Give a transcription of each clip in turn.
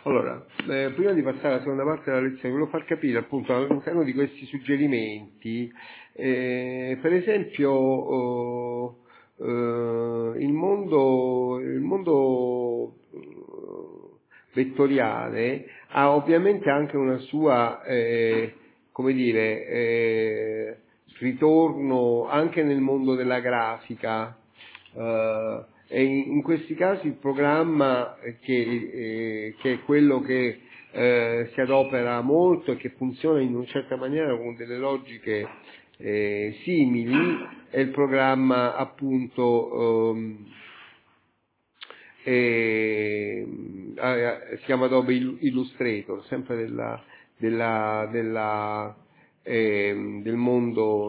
Allora, prima di passare alla seconda parte della lezione, volevo far capire appunto all'interno di questi suggerimenti, per esempio, il mondo vettoriale ha ovviamente anche una sua, come dire, ritorno anche nel mondo della grafica. E in questi casi il programma che è quello che si adopera molto e che funziona in una certa maniera con delle logiche simili è il programma appunto si chiama Adobe Illustrator, sempre del mondo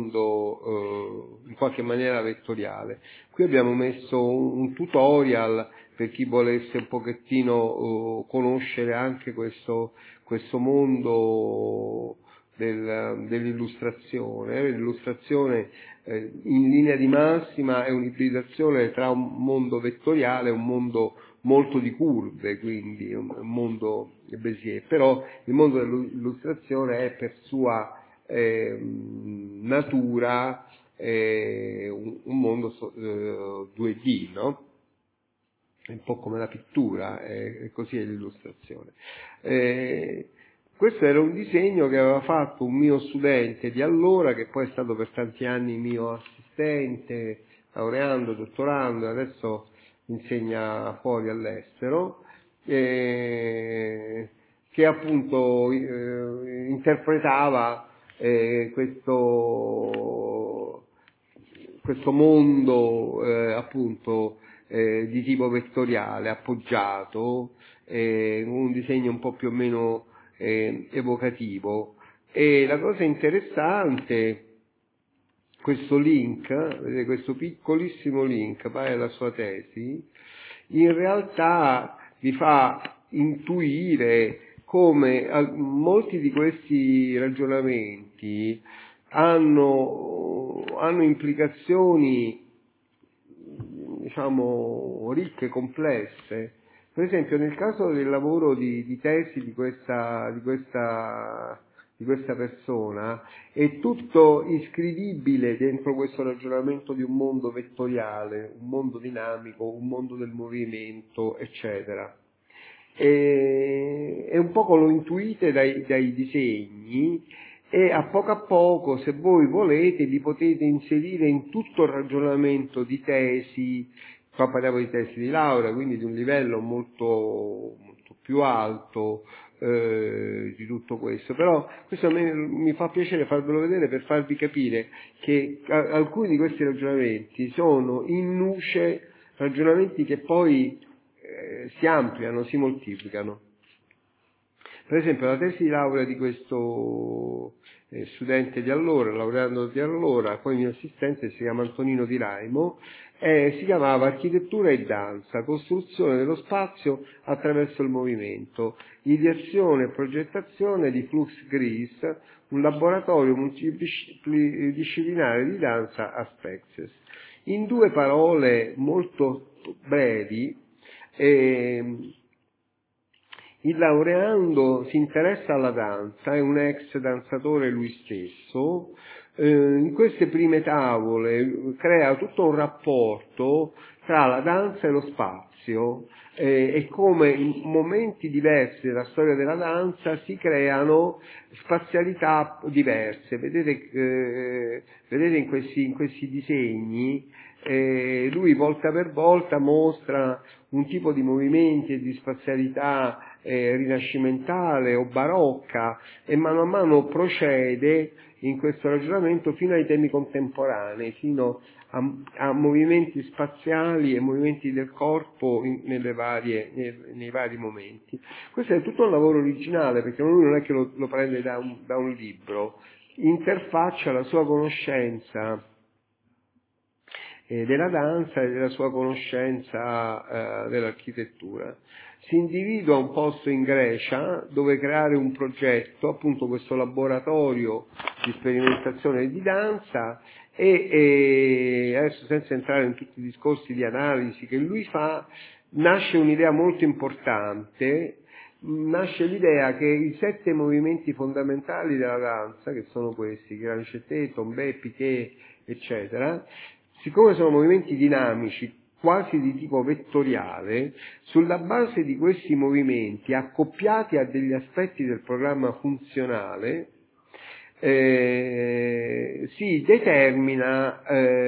in qualche maniera vettoriale. Qui abbiamo messo un tutorial per chi volesse un pochettino conoscere anche questo mondo dell'illustrazione. L'illustrazione in linea di massima è un'ibridazione tra un mondo vettoriale e un mondo molto di curve, quindi un mondo Bézier, però il mondo dell'illustrazione è per sua natura un mondo 2D, no? È un po' come la pittura, e così è l'illustrazione. Questo era un disegno che aveva fatto un mio studente di allora, che poi è stato per tanti anni mio assistente, laureando, dottorando, e adesso insegna fuori all'estero, che appunto interpretava questo mondo appunto di tipo vettoriale, appoggiato, un disegno un po' più o meno evocativo. E la cosa interessante, questo link, vedete, questo piccolissimo link pare la sua tesi, in realtà vi fa intuire come molti di questi ragionamenti hanno implicazioni, diciamo, ricche, complesse. Per esempio, nel caso del lavoro di tesi di questa persona, è tutto iscrivibile dentro questo ragionamento di un mondo vettoriale, un mondo dinamico, un mondo del movimento, eccetera. E un poco lo intuite dai disegni, e a poco, se voi volete, li potete inserire in tutto il ragionamento di tesi. Qua parliamo di tesi di laurea, quindi di un livello molto, molto più alto di tutto questo. Però questo a me mi fa piacere farvelo vedere per farvi capire che alcuni di questi ragionamenti sono in nuce ragionamenti che poi si ampliano, si moltiplicano. Per esempio la tesi di laurea di questo studente di allora, laureando di allora, poi mio assistente, si chiama Antonino Di Raimo, si chiamava Architettura e danza, costruzione dello spazio attraverso il movimento, ideazione e progettazione di Flux Gris, un laboratorio multidisciplinare di danza a Spexes. In due parole molto brevi, il laureando si interessa alla danza, è un ex danzatore lui stesso, in queste prime tavole crea tutto un rapporto tra la danza e lo spazio, e come in momenti diversi della storia della danza si creano spazialità diverse. Vedete in questi disegni, lui volta per volta mostra un tipo di movimenti e di spazialità rinascimentale o barocca, e mano a mano procede in questo ragionamento fino ai temi contemporanei, fino a movimenti spaziali e movimenti del corpo nei vari momenti. Questo è tutto un lavoro originale, perché lui non è che lo prende da un libro, interfaccia la sua conoscenza della danza e della sua conoscenza dell'architettura. Si individua un posto in Grecia dove creare un progetto, appunto questo laboratorio di sperimentazione di danza, e adesso, senza entrare in tutti i discorsi di analisi che lui fa, nasce un'idea molto importante, nasce l'idea che i 7 movimenti fondamentali della danza, che sono questi, Grand Jeté, Tombé, Piqué, eccetera, siccome sono movimenti dinamici, quasi di tipo vettoriale, sulla base di questi movimenti, accoppiati a degli aspetti del programma funzionale, si determina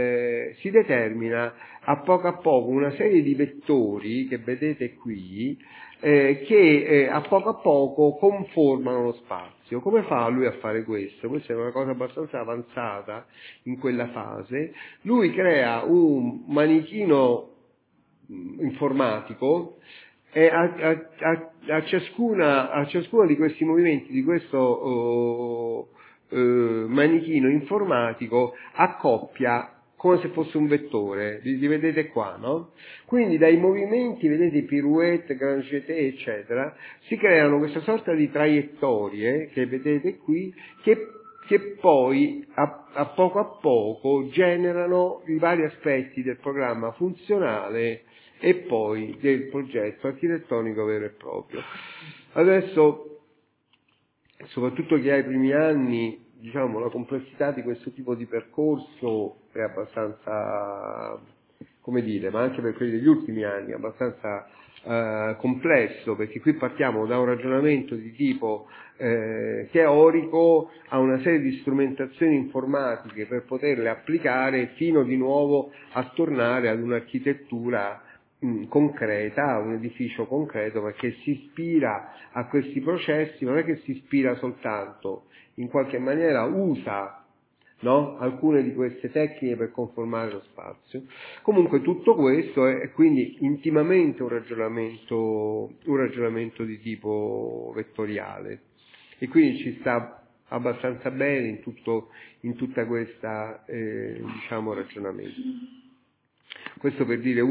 a poco una serie di vettori che vedete qui, che a poco conformano lo spazio. Come fa lui a fare questo? Questa è una cosa abbastanza avanzata in quella fase. Lui crea un manichino informatico e a ciascuna di questi movimenti, di questo manichino informatico, accoppia come se fosse un vettore, li vedete qua, no? Quindi dai movimenti, vedete, pirouette, grand jeté, eccetera, si creano questa sorta di traiettorie che vedete qui, che poi a poco generano i vari aspetti del programma funzionale e poi del progetto architettonico vero e proprio. Adesso, soprattutto chi ha i primi anni, diciamo, la complessità di questo tipo di percorso è abbastanza, come dire, ma anche per quelli degli ultimi anni, abbastanza complesso, perché qui partiamo da un ragionamento di tipo teorico a una serie di strumentazioni informatiche per poterle applicare fino di nuovo a tornare ad un'architettura concreta, un edificio concreto, perché si ispira a questi processi, non è che si ispira soltanto, in qualche maniera usa, no, alcune di queste tecniche per conformare lo spazio. Comunque tutto questo è quindi intimamente un ragionamento di tipo vettoriale, e quindi ci sta abbastanza bene in tutta questa diciamo ragionamento. Questo per dire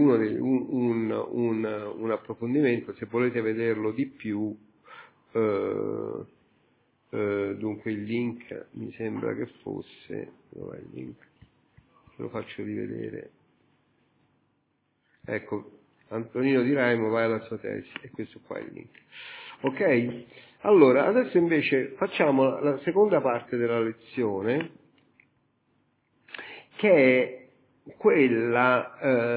un approfondimento. Se volete vederlo di più, dunque il link mi sembra che fosse, dov'è il link? Ve lo faccio rivedere. Ecco, Antonino Di Raimo, vai alla sua tesi, e questo qua è il link. Ok? Allora, adesso invece facciamo la seconda parte della lezione, che è quella,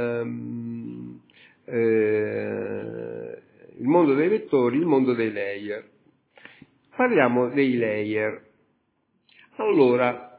il mondo dei vettori, il mondo dei layer. Parliamo dei layer. Allora,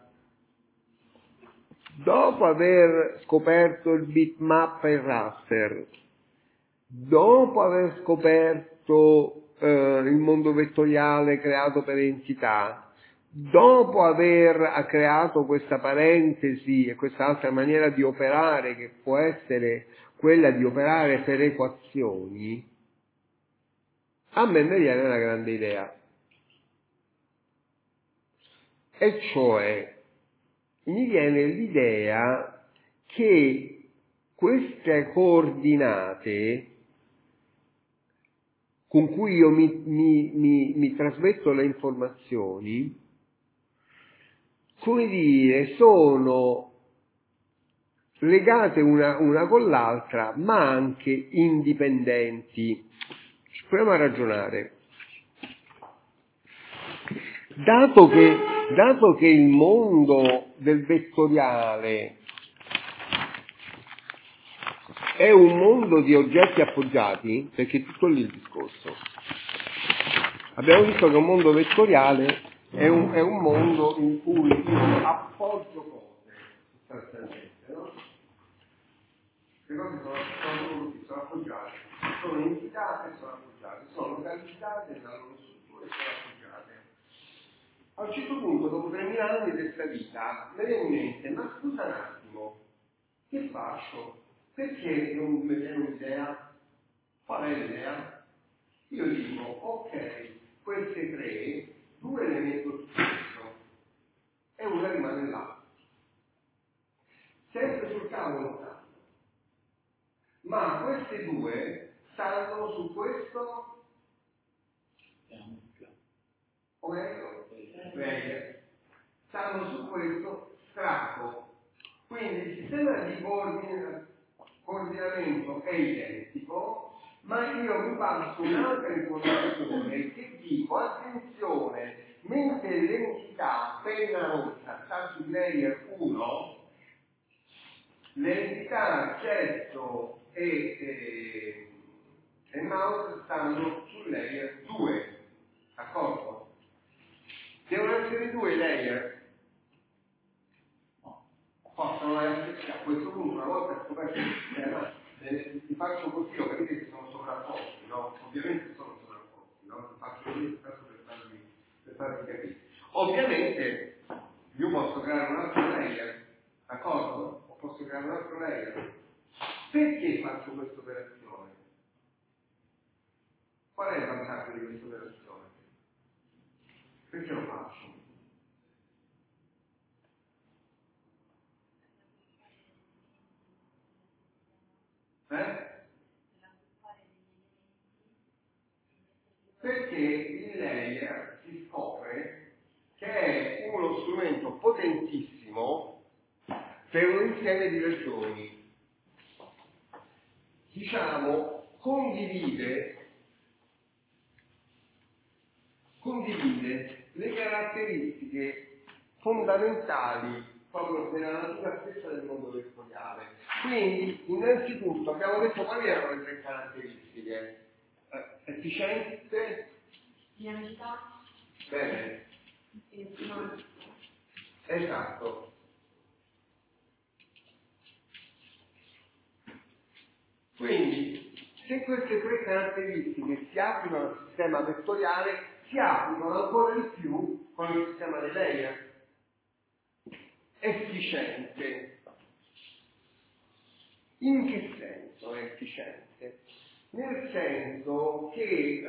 dopo aver scoperto il bitmap e il raster, dopo aver scoperto il mondo vettoriale creato per entità, dopo aver creato questa parentesi e questa altra maniera di operare, che può essere quella di operare per equazioni, a me viene una grande idea. E cioè, mi viene l'idea che queste coordinate con cui io mi trasmetto le informazioni, come dire, sono legate una con l'altra, ma anche indipendenti. Proviamo a ragionare. Dato che il mondo del vettoriale è un mondo di oggetti appoggiati, perché è tutto lì il discorso. Abbiamo visto che un mondo vettoriale è un mondo in cui io appoggio cose, sostanzialmente, no? Le cose sono appoggiate, sono entità e sono appoggiate, sono localizzate nella loro struttura e sono appoggiate. A un certo punto, dopo 3000 anni di questa vita, mi viene in mente, ma scusa un attimo, che faccio? Perché non mi viene un'idea? Qual è l'idea? Io dico, ok, queste tre, due le metto su questo e una rimane là. Sempre sul cavolo stanno. Ma queste due stanno su questo, o meglio, stanno su questo strato. Quindi il sistema di coordinamento è identico, passo un'altra informazione che dico, attenzione, mentre l'entità penna rossa sta sul layer 1, l'entità gesto e mouse stanno sul layer 2, d'accordo? Devono essere due layer. Possono essere, a questo punto, una volta scoperto il sistema, vi faccio così, lo capite che sono sovrapposti, no? Ovviamente sono sovrapposti, no? Vi faccio così tanto per farvi capire. Ovviamente io posso creare un altro layer, d'accordo? O posso creare un altro layer. Perché faccio questa operazione? Qual è il vantaggio di questa operazione? Perché lo faccio? Perché il layer si scopre che è uno strumento potentissimo per un insieme di ragioni. Diciamo, condivide le caratteristiche fondamentali proprio della natura stessa del mondo vettoriale. Quindi, innanzitutto, abbiamo detto quali erano le tre caratteristiche. Efficiente, dinamicità, bene, esatto. Quindi, se queste tre caratteristiche si applicano al sistema vettoriale, si applicano ancora di più con il sistema dei layer. Efficiente. In che senso è efficiente? Nel senso che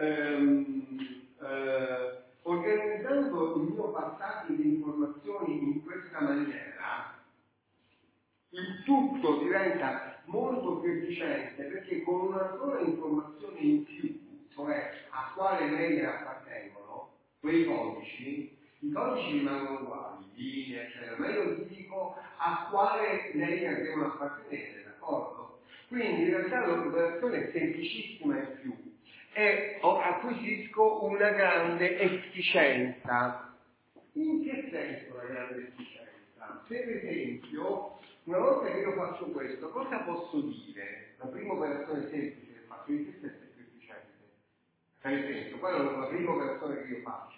organizzando il mio passaggio di informazioni in questa maniera, il tutto diventa molto più efficiente perché con una sola informazione in più, cioè a quale layer appartengono, quei codici, i codici rimangono uguali, linee, eccetera, ma io ti dico a quale layer devono appartenere, d'accordo? Quindi in realtà l'operazione è semplicissima in più e acquisisco una grande efficienza. In che senso una grande efficienza? Per esempio, una volta che io faccio questo, cosa posso dire? La prima operazione semplice che faccio, in che senso è più efficiente? Per esempio, qual è la prima operazione che io faccio?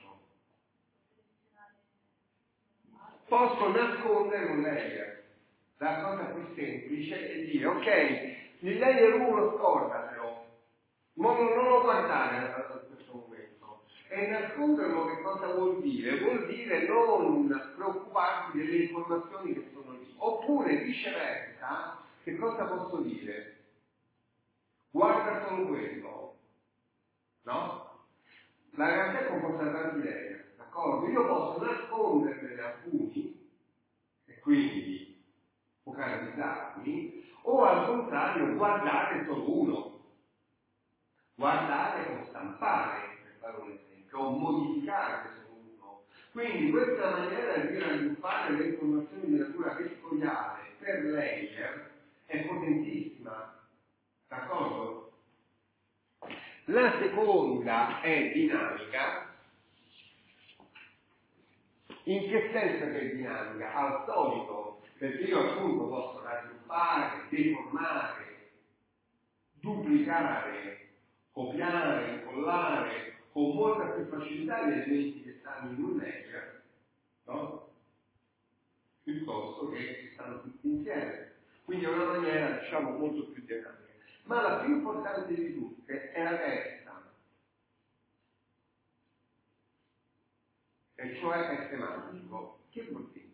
Posso nascondere un layer. La cosa più semplice è dire, ok, il layer 1 scordatelo, non lo guardare a questo momento. E nasconderlo che cosa vuol dire? Vuol dire non preoccuparsi delle informazioni che sono lì. Oppure viceversa, che cosa posso dire? Guarda solo quello, no? La realtà è composta da tanti layer, d'accordo? Io posso nasconderne alcuni e quindi focalizzarmi, o al contrario guardare solo uno. Guardare o stampare, per fare un esempio, o modificare solo uno. Quindi questa maniera di raggruppare le informazioni di natura vettoriale per layer è potentissima, d'accordo? La seconda è dinamica. In che senso che è dinamica? Al solito, perché io appunto posso raggruppare, deformare, duplicare, copiare, incollare con molta più facilità gli elementi che stanno in un layer, no? Piuttosto che stanno tutti insieme. Quindi è una maniera, diciamo, molto più dinamica. Ma la più importante di tutte è la terza, e cioè è semantico. Che vuol dire?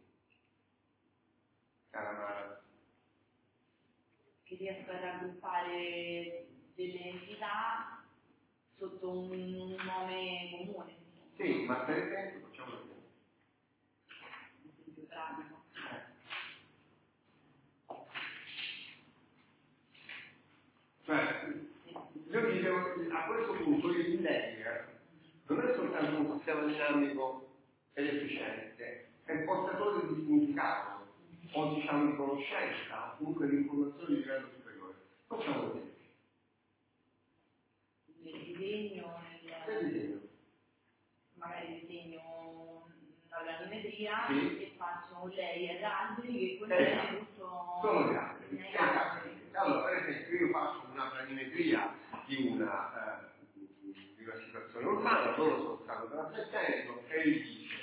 Cara Mara? Che riesco a raggruppare delle entità sotto un nome comune. Sì, ma per esempio facciamo un esempio. Un esempio pratico. Cioè, io dicevo, a questo punto il layer non è soltanto un sistema dinamico ed efficiente, è portatore di significato, o diciamo di conoscenza, o comunque di informazioni di livello superiore. Facciamo un esempio. disegno, magari disegno una granimetria e faccio un layer alberi che contiene tutto. Sono gli alberi. Allora, per esempio, io faccio una planimetria di una situazione urbana, loro sono stato trasmettendo e gli dice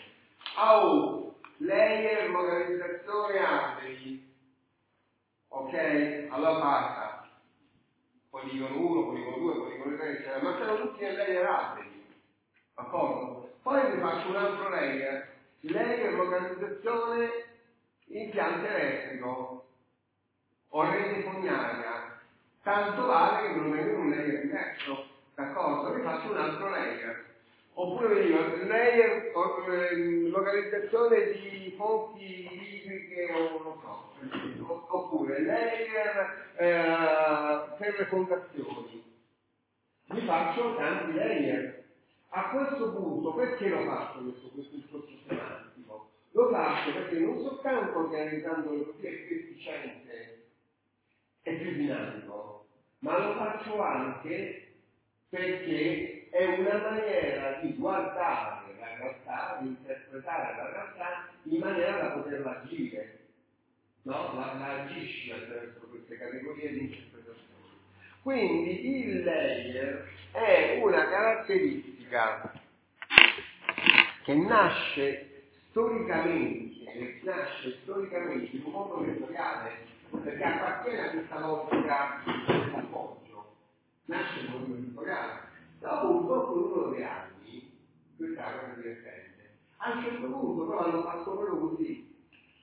layer localizzazione alberi, ok? Allora basta, poligono 1, poligono 2, poligono 3, eccetera, ma sono tutti nel layer alberi, d'accordo? Poi vi faccio un altro layer localizzazione impianto elettrico o rete fognaria, tanto vale che non è un layer diverso, d'accordo? Vi faccio un altro layer. Oppure veniva layer localizzazione di fonti idriche o non so, oppure layer per le fondazioni. Vi faccio tanti layer. A questo punto perché lo faccio questo discorso semantico? Lo faccio perché non soltanto organizzandolo così è più efficiente e più dinamico, ma lo faccio anche perché è una maniera di guardare la realtà, di interpretare la realtà in maniera da poterla agire, no? La agisci attraverso queste categorie di interpretazione. Quindi il layer è una caratteristica che nasce storicamente in un mondo vettoriale, perché appartiene a questa logica dell'appoggio, nasce in un mondo vettoriale. Dopo un po' numero di anni, questa è una cosa divertente, a un certo punto però hanno fatto proprio così.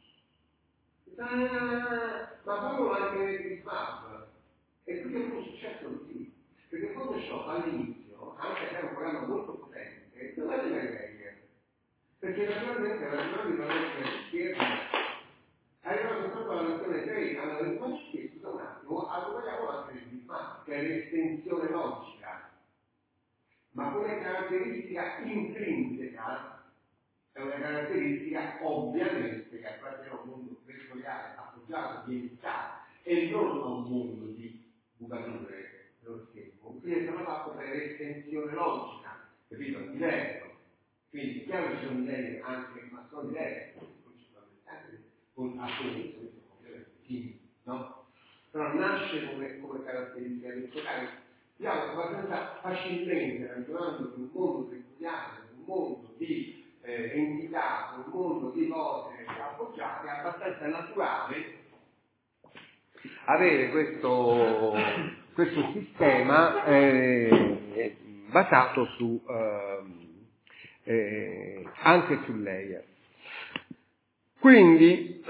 Ma fanno anche nel bitmap. E quindi è proprio successo così. Perché Photoshop all'inizio, anche se era un programma molto potente, non aveva i layer. Perché naturalmente la ragione di non essere schermo avevano soltanto la versione 3, hanno detto, ma scusa un attimo, vogliamo anche il bitmap, che è l'estensione logica. Ma come caratteristica intrinseca è una caratteristica ovviamente che appartiene a un mondo vettoriale appoggiato di entità e non a un mondo di bucature dello schermo. Quindi è stato fatto per estensione logica, capito? È diverso. Quindi chiaro che sono idee anche, ma sono diverse, con appunto, ovviamente, sì, no? Però nasce come caratteristica vettoriale. Stiamo abbastanza facilmente ragionando su un mondo vettoriale, su un mondo di entità, su un mondo di cose appoggiate, è abbastanza naturale avere questo sistema basato su anche sul layer. Quindi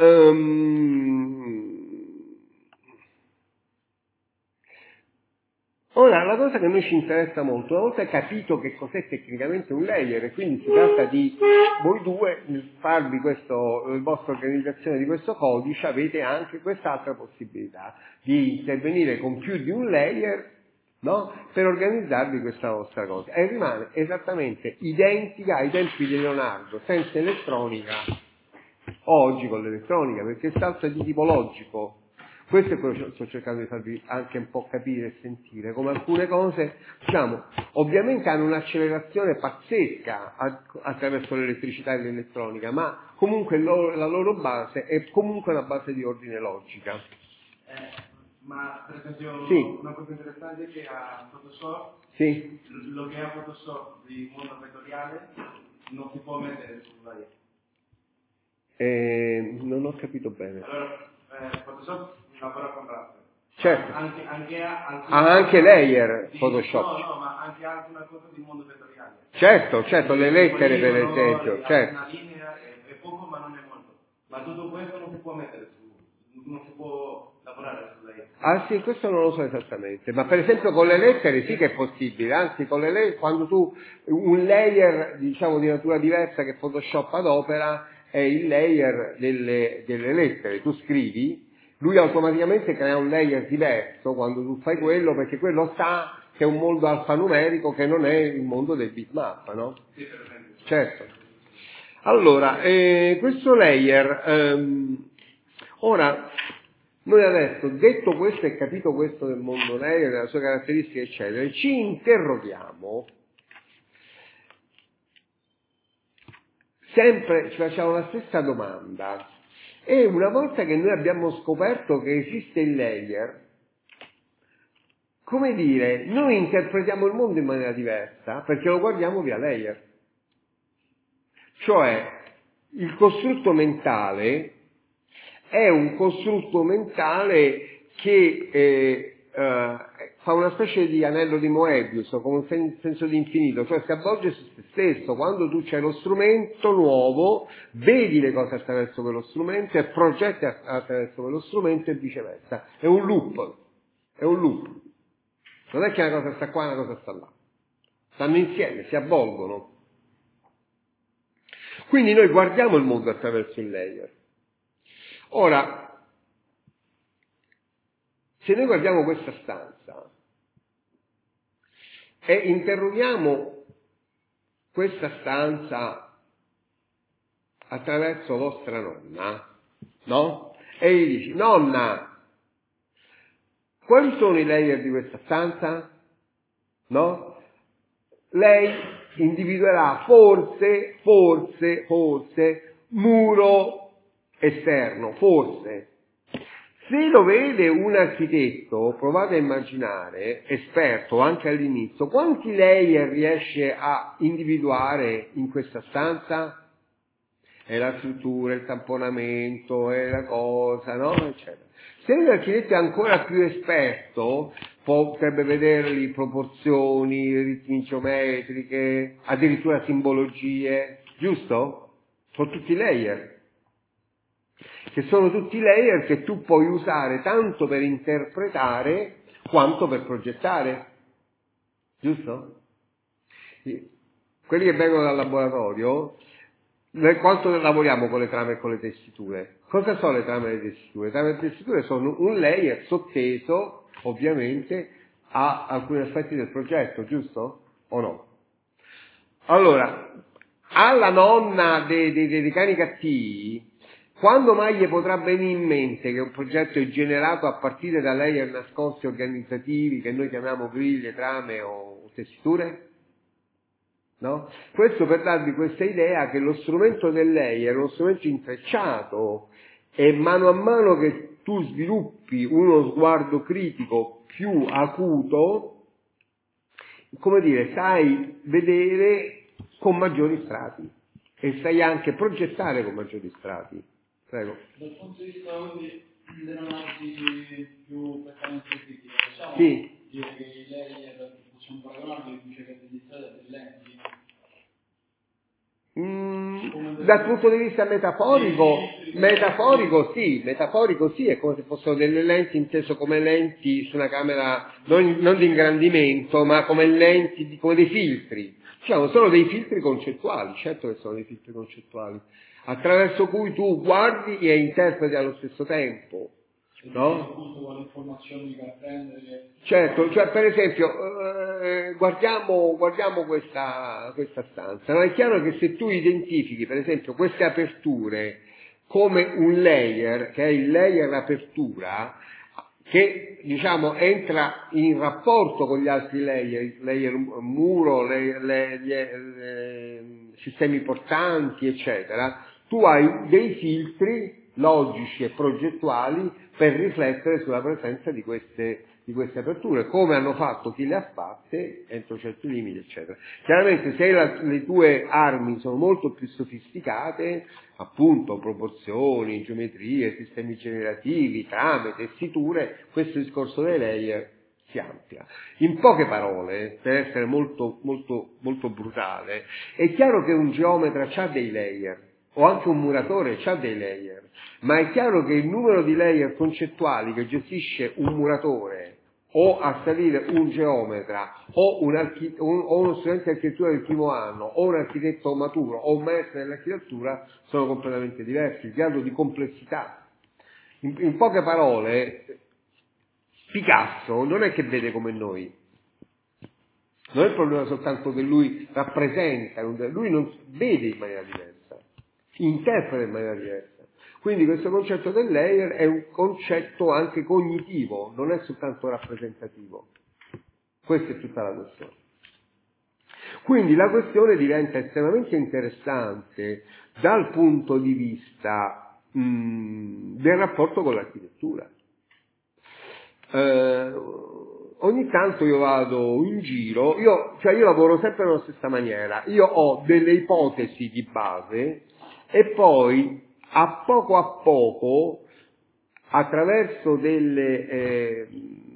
ora la cosa che a noi ci interessa molto, una volta capito che cos'è tecnicamente un layer, e quindi si tratta di voi due farvi la vostra organizzazione di questo codice, avete anche quest'altra possibilità di intervenire con più di un layer, no? Per organizzarvi questa vostra cosa, e rimane esattamente identica ai tempi di Leonardo, senza elettronica, oggi con l'elettronica, perché si tratta di tipo logico. Questo è quello che sto cercando di farvi anche un po' capire e sentire, come alcune cose, diciamo, ovviamente hanno un'accelerazione pazzesca attraverso l'elettricità e l'elettronica, ma comunque la loro base è comunque una base di ordine logica. Ma per esempio sì. Una cosa interessante è che a Photoshop, sì. Lo che ha Photoshop di mondo vettoriale non si può mettere sul layer. Non ho capito bene. Allora, Photoshop lavora con raster. Certo. Anche layer Photoshop. No, ma anche alcune cose di mondo vettoriale. Certo, le lettere per esempio. Certo. Una linea è poco ma non è molto. Ma tutto questo non si può mettere non si può lavorare sul layer. Ah sì, questo non lo so esattamente, ma per esempio con le lettere sì che è possibile, anzi con le lettere, quando tu un layer diciamo di natura diversa che Photoshop adopera è il layer delle lettere, tu scrivi, lui automaticamente crea un layer diverso quando tu fai quello, perché quello sa che è un mondo alfanumerico che non è il mondo del bitmap, no? Sì, per esempio. Certo. Allora, questo layer, ora, Noi adesso, detto questo e capito questo del mondo layer, delle sue caratteristiche, eccetera, ci interroghiamo, sempre ci facciamo la stessa domanda, e una volta che noi abbiamo scoperto che esiste il layer, come dire, noi interpretiamo il mondo in maniera diversa perché lo guardiamo via layer. Cioè, il costrutto mentale è un costrutto mentale che fa una specie di anello di Moebius, con un senso di infinito, cioè si avvolge su se stesso. Quando tu c'hai lo strumento nuovo, vedi le cose attraverso quello strumento e progetti attraverso quello strumento e viceversa. È un loop. Non è che una cosa sta qua e una cosa sta là. Stanno insieme, si avvolgono. Quindi noi guardiamo il mondo attraverso il layer. Ora, se noi guardiamo questa stanza e interroghiamo questa stanza attraverso vostra nonna, no? E gli dici, nonna, quali sono i layer di questa stanza? No? Lei individuerà forse muro esterno, forse. Se lo vede un architetto, provate a immaginare, esperto anche all'inizio, quanti layer riesce a individuare in questa stanza? È la struttura, il tamponamento, è la cosa, no? Eccetera. Se l'architetto è ancora più esperto, potrebbe vederli proporzioni, ritmi geometriche, addirittura simbologie, giusto? Sono tutti layer. Che sono tutti layer che tu puoi usare tanto per interpretare quanto per progettare, giusto? Quelli che vengono dal laboratorio, quanto lavoriamo con le trame e con le tessiture? Cosa sono le trame e le tessiture? Le trame e le tessiture sono un layer sotteso, ovviamente, a alcuni aspetti del progetto, giusto? O no? Allora, alla nonna dei cani cattivi, quando mai gli potrà venire in mente che un progetto è generato a partire da layer nascosti organizzativi che noi chiamiamo griglie, trame o tessiture? No? Questo per darvi questa idea che lo strumento del layer è uno strumento intrecciato e mano a mano che tu sviluppi uno sguardo critico più acuto, come dire, sai vedere con maggiori strati e sai anche progettare con maggiori strati. Prego. Dal punto di vista quindi dell'analisi più prettamente critica, possiamo Sì. dire che i layer possiamo paragonarli invece che degli strati e delle lenti? Dal punto di vista metaforico sì, è come se fossero delle lenti inteso come lenti su una camera non di ingrandimento, ma come lenti, come dei filtri. Diciamo, sono dei filtri concettuali, certo che sono dei filtri concettuali, attraverso cui tu guardi e interpreti allo stesso tempo. No? Certo, cioè per esempio guardiamo questa stanza, no? È chiaro che se tu identifichi per esempio queste aperture come un layer, che è il layer apertura, che diciamo entra in rapporto con gli altri layer muro, sistemi portanti, eccetera, tu hai dei filtri logici e progettuali per riflettere sulla presenza di queste aperture, come hanno fatto chi le ha fatte entro certi limiti, eccetera. Chiaramente se le tue armi sono molto più sofisticate, appunto proporzioni, geometrie, sistemi generativi, trame, tessiture, questo discorso dei layer si amplia. In poche parole, per essere molto brutale, è chiaro che un geometra ha dei layer, o anche un muratore ha dei layer, ma è chiaro che il numero di layer concettuali che gestisce un muratore o a salire un geometra o uno studente di architettura del primo anno o un architetto maturo o un maestro dell'architettura sono completamente diversi, il grado di complessità. In poche parole, Picasso non è che vede come noi. Non è il problema soltanto che lui rappresenta, lui non vede in maniera diversa, interpreta in maniera diversa. Quindi questo concetto del layer è un concetto anche cognitivo, non è soltanto rappresentativo. Questa è tutta la questione. Quindi la questione diventa estremamente interessante dal punto di vista del rapporto con l'architettura. Ogni tanto io vado in giro, io lavoro sempre nella stessa maniera, io ho delle ipotesi di base e poi a poco, attraverso delle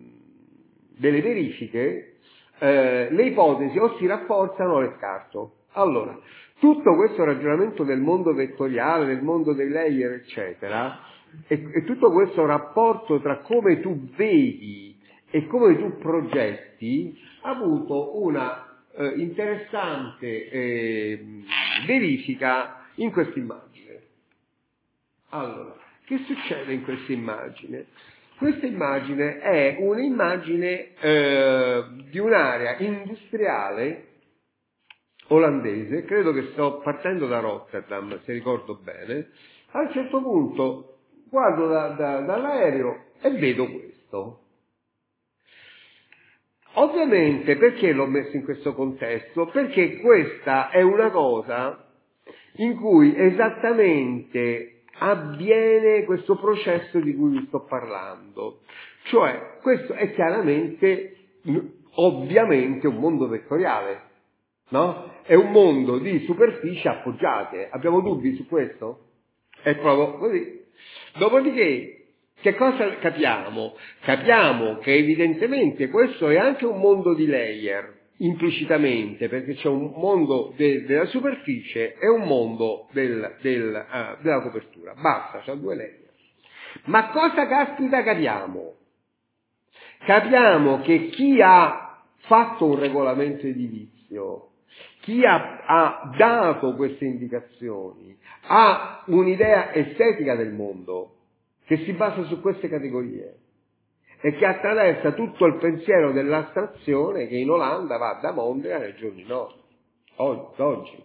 verifiche, le ipotesi o si rafforzano o le scarto. Allora, tutto questo ragionamento del mondo vettoriale, del mondo dei layer, eccetera, e tutto questo rapporto tra come tu vedi e come tu progetti ha avuto una interessante verifica in questa immagine. Allora, che succede in questa immagine? Questa immagine è un'immagine di un'area industriale olandese, credo che sto partendo da Rotterdam, se ricordo bene. A un certo punto guardo dall'aereo e vedo questo. Ovviamente, perché l'ho messo in questo contesto? Perché questa è una cosa in cui esattamente avviene questo processo di cui vi sto parlando. Cioè, questo è chiaramente, ovviamente, un mondo vettoriale, no? È un mondo di superfici appoggiate. Abbiamo dubbi su questo? È proprio così. Dopodiché, che cosa capiamo? Capiamo che evidentemente questo è anche un mondo di layer, implicitamente, perché c'è un mondo della superficie e un mondo della copertura. Basta, c'è 2 layer. Ma cosa caspita capiamo? Capiamo che chi ha fatto un regolamento edilizio, chi ha dato queste indicazioni, ha un'idea estetica del mondo che si basa su queste categorie e che attraversa tutto il pensiero dell'astrazione che in Olanda va da Mondria nei giorni d'oggi.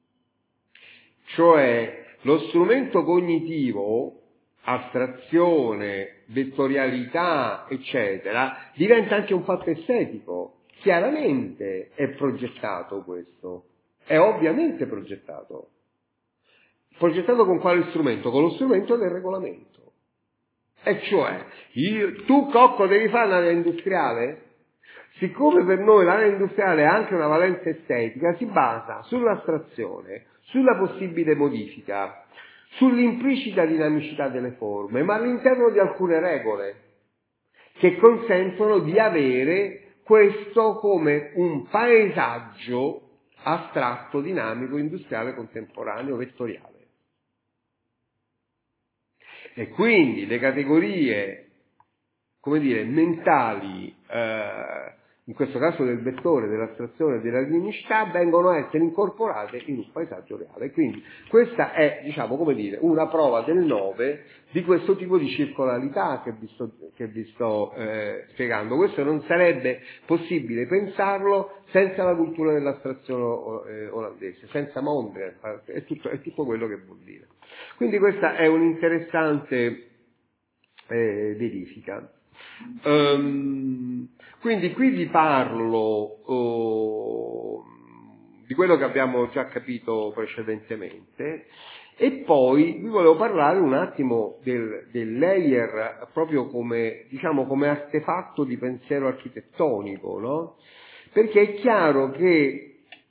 Cioè lo strumento cognitivo, astrazione, vettorialità, eccetera, diventa anche un fatto estetico. Chiaramente è progettato questo, è ovviamente progettato. Progettato con quale strumento? Con lo strumento del regolamento. E cioè, tu Cocco devi fare un'area industriale? Siccome per noi l'area industriale ha anche una valenza estetica, si basa sull'astrazione, sulla possibile modifica, sull'implicita dinamicità delle forme, ma all'interno di alcune regole che consentono di avere questo come un paesaggio astratto, dinamico, industriale, contemporaneo, vettoriale. E quindi le categorie, come dire, mentali, in questo caso del vettore, dell'astrazione e della dinamicità, vengono a essere incorporate in un paesaggio reale. Quindi questa è, diciamo, come dire, una prova del 9 di questo tipo di circolarità che vi sto spiegando. Questo non sarebbe possibile pensarlo senza la cultura dell'astrazione olandese, senza Mondrian, è tutto quello che vuol dire. Quindi questa è un'interessante verifica. Quindi qui vi parlo di quello che abbiamo già capito precedentemente e poi vi volevo parlare un attimo del layer proprio come, diciamo, come artefatto di pensiero architettonico, no? Perché è chiaro che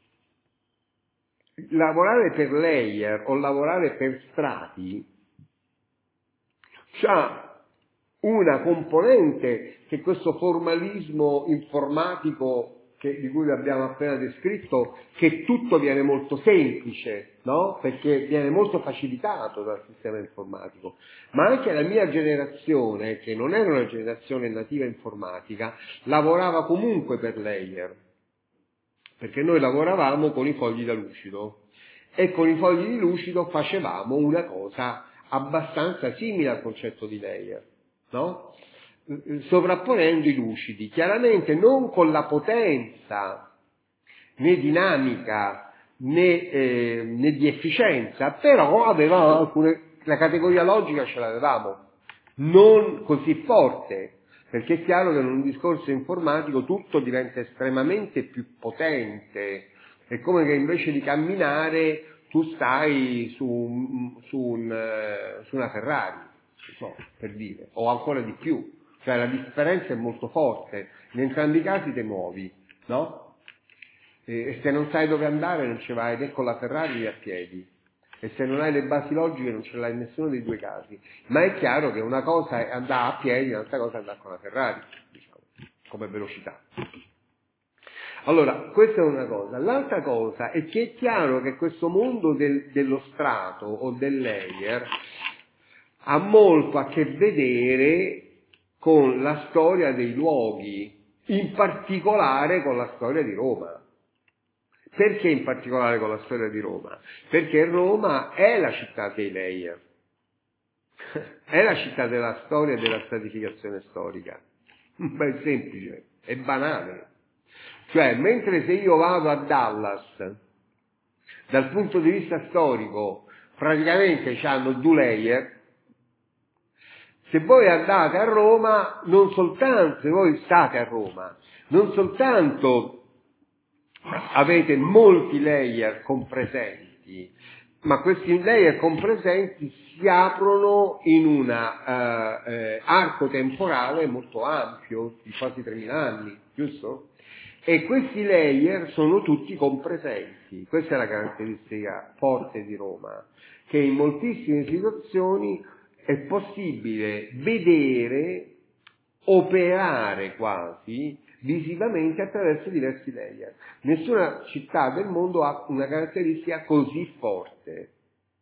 lavorare per layer o lavorare per strati c'ha una componente che questo formalismo informatico di cui abbiamo appena descritto, che tutto viene molto semplice, no? Perché viene molto facilitato dal sistema informatico, ma anche la mia generazione, che non era una generazione nativa informatica, lavorava comunque per layer, perché noi lavoravamo con i fogli da lucido e con i fogli di lucido facevamo una cosa abbastanza simile al concetto di layer, no? Sovrapponendo i lucidi, chiaramente non con la potenza né dinamica né di efficienza, però aveva la categoria logica ce l'avevamo, non così forte, perché è chiaro che in un discorso informatico tutto diventa estremamente più potente, è come che invece di camminare tu stai su una Ferrari, non so, per dire, o ancora di più, cioè la differenza è molto forte, in entrambi i casi ti muovi, no? E se non sai dove andare non ci vai né con la Ferrari né a piedi, e se non hai le basi logiche non ce l'hai in nessuno dei due casi, ma è chiaro che una cosa è andare a piedi, un'altra cosa è andare con la Ferrari, diciamo, come velocità. Allora, questa è una cosa. L'altra cosa è che è chiaro che questo mondo dello strato o del layer ha molto a che vedere con la storia dei luoghi, in particolare con la storia di Roma. Perché in particolare con la storia di Roma? Perché Roma è la città dei layer, è la città della storia e della stratificazione storica. Ma è semplice, è banale. Cioè, mentre se io vado a Dallas, dal punto di vista storico, praticamente hanno due layer, se voi andate a Roma, non soltanto, se voi state a Roma, non soltanto avete molti layer compresenti, ma questi layer compresenti si aprono in un arco temporale molto ampio, di quasi 3.000 anni, giusto? E questi layer sono tutti compresenti. Questa è la caratteristica forte di Roma, che in moltissime situazioni è possibile vedere, operare quasi visivamente attraverso diversi layer. Nessuna città del mondo ha una caratteristica così forte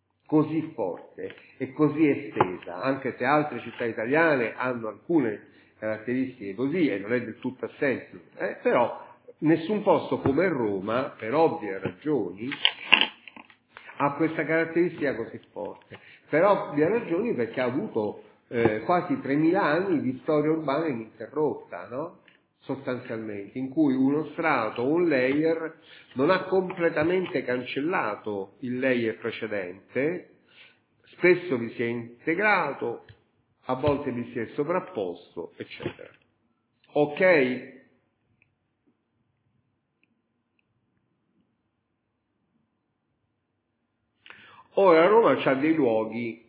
e così estesa, anche se altre città italiane hanno alcune caratteristiche così, e non è del tutto assente, però nessun posto come Roma, per ovvie ragioni, ha questa caratteristica così forte. Per ovvie ragioni perché ha avuto quasi 3.000 anni di storia urbana ininterrotta, no? Sostanzialmente, in cui uno strato o un layer non ha completamente cancellato il layer precedente, spesso vi si è integrato, a volte vi si è sovrapposto, eccetera. Ok? Ora Roma ha dei luoghi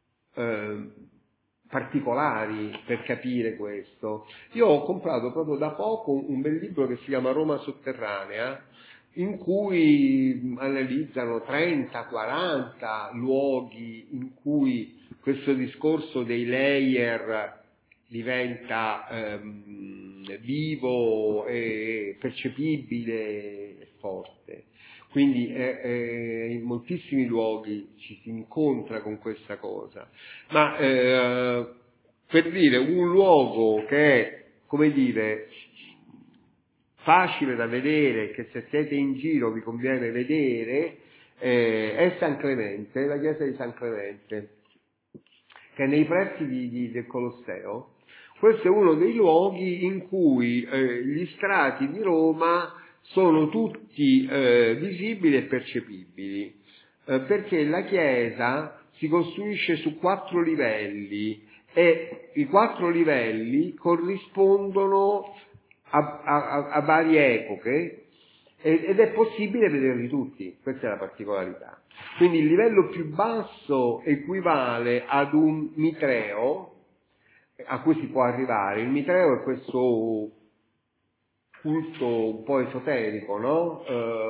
particolari per capire questo. Io ho comprato proprio da poco un bel libro che si chiama Roma sotterranea, in cui analizzano 30-40 luoghi in cui questo discorso dei layer diventa vivo e percepibile e forte. Quindi in moltissimi luoghi ci si incontra con questa cosa. Ma per dire, un luogo che è, come dire, facile da vedere, che se siete in giro vi conviene vedere, è San Clemente, la chiesa di San Clemente, che è nei pressi del Colosseo. Questo è uno dei luoghi in cui gli strati di Roma sono tutti visibili e percepibili, perché la chiesa si costruisce su 4 livelli e i 4 livelli corrispondono a varie epoche ed è possibile vederli tutti, questa è la particolarità. Quindi il livello più basso equivale ad un mitreo a cui si può arrivare. Il mitreo è questo culto un po' esoterico, no?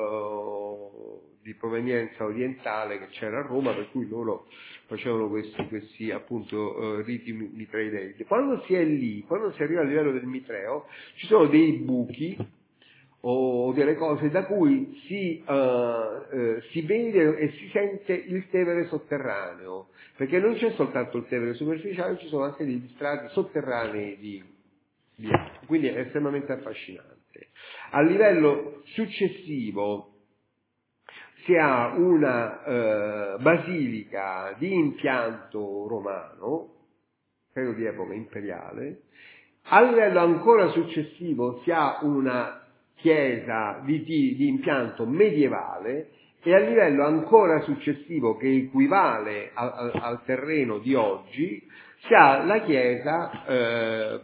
Di provenienza orientale che c'era a Roma, per cui loro facevano questi appunto riti mitreidei. Quando si è lì, quando si arriva al livello del mitreo, ci sono dei buchi o delle cose da cui si vede e si sente il Tevere sotterraneo, perché non c'è soltanto il Tevere superficiale, ci sono anche degli strati sotterranei di acqua, quindi è estremamente affascinante. A livello successivo si ha una basilica di impianto romano, credo di epoca imperiale. A livello ancora successivo si ha una chiesa di impianto medievale e a livello ancora successivo, che equivale al terreno di oggi, si ha la chiesa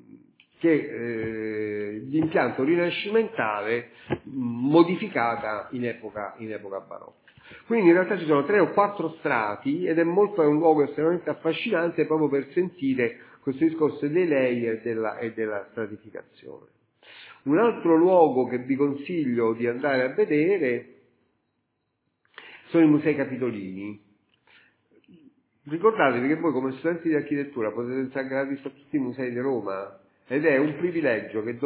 di impianto rinascimentale modificata in epoca barocca. Quindi in realtà ci sono 3 o 4 strati ed è un luogo estremamente affascinante proprio per sentire questo discorso dei layer e della stratificazione. Un altro luogo che vi consiglio di andare a vedere sono i musei capitolini. Ricordatevi che voi come studenti di architettura potete entrare gratis a tutti i musei di Roma ed è un privilegio che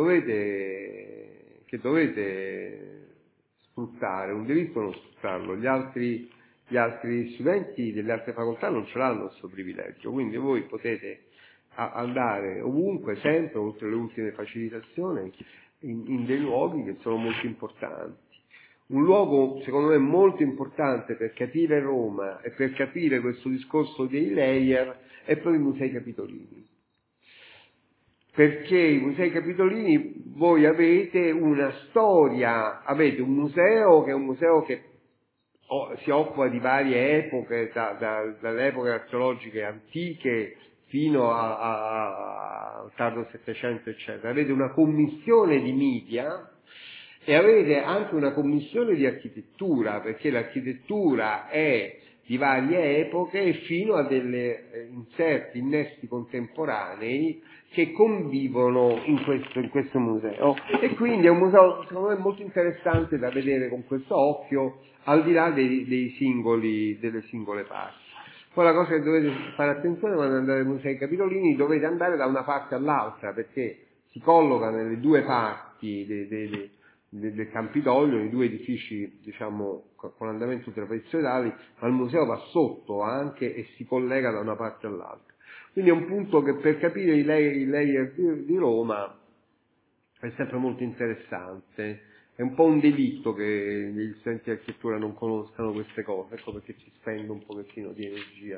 dovete sfruttare, un diritto non sfruttarlo. Gli altri studenti delle altre facoltà non ce l'hanno questo privilegio, quindi voi potete andare ovunque, sempre, oltre le ultime facilitazioni, in dei luoghi che sono molto importanti. Un luogo, secondo me, molto importante per capire Roma e per capire questo discorso dei layer è proprio i musei capitolini. Perché i musei capitolini voi avete una storia, avete un museo che si occupa di varie epoche, dalle epoche archeologiche antiche fino al tardo Settecento, eccetera. Avete una commissione di media e avete anche una commissione di architettura, perché l'architettura è di varie epoche fino a delle innesti contemporanei che convivono in questo museo. E quindi è un museo, secondo me, molto interessante da vedere con questo occhio, al di là delle singole parti. Poi la cosa che dovete fare attenzione quando andate ai musei capitolini, dovete andare da una parte all'altra, perché si colloca nelle 2 parti del Campidoglio, i 2 edifici, diciamo, con andamento trapezioidali, ma il museo va sotto anche e si collega da una parte all'altra. Quindi è un punto che per capire i layer di Roma è sempre molto interessante. È un po' un delitto che gli studenti di architettura non conoscano queste cose, ecco perché ci spendo un pochettino di energia.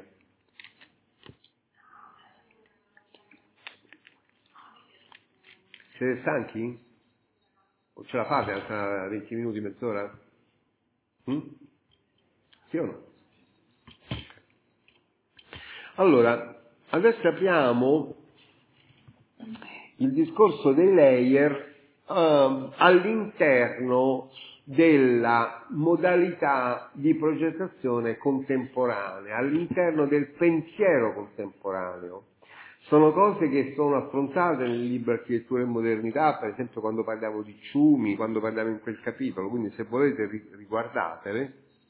Siete stanchi? O ce la fate altra 20 minuti, mezz'ora? Sì o no? Allora, adesso apriamo il discorso dei layer all'interno della modalità di progettazione contemporanea, all'interno del pensiero contemporaneo. Sono cose che sono affrontate nel libro Architettura e Modernità, per esempio quando parliamo di Ciumi, quando parliamo in quel capitolo, quindi se volete riguardatele.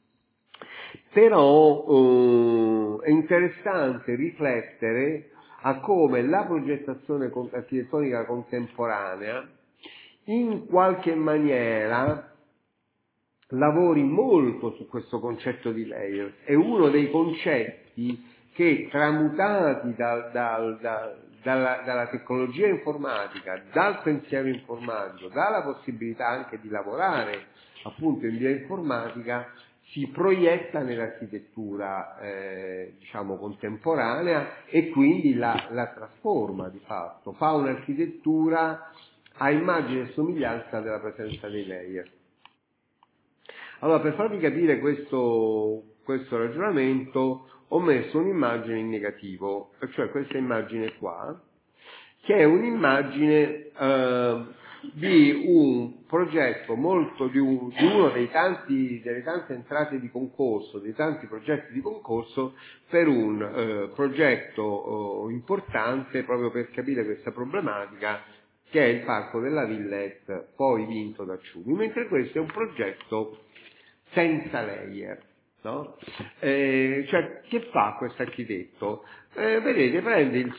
Però è interessante riflettere a come la progettazione architettonica contemporanea in qualche maniera lavori molto su questo concetto di layers. È uno dei concetti che, tramutati dalla tecnologia informatica, dal pensiero informatico, dalla possibilità anche di lavorare appunto in via informatica, si proietta nell'architettura diciamo contemporanea e quindi la trasforma di fatto, fa un'architettura a immagine e somiglianza della presenza dei layer. Allora, per farvi capire questo ragionamento ho messo un'immagine in negativo, cioè questa immagine qua, che è un'immagine di un progetto di uno delle tante entrate di concorso, dei tanti progetti di concorso per un progetto importante proprio per capire questa problematica, che è il Parco della Villette, poi vinto da Ciumi, mentre questo è un progetto senza layer. No? Cioè, che fa questo architetto? Vedete, prende la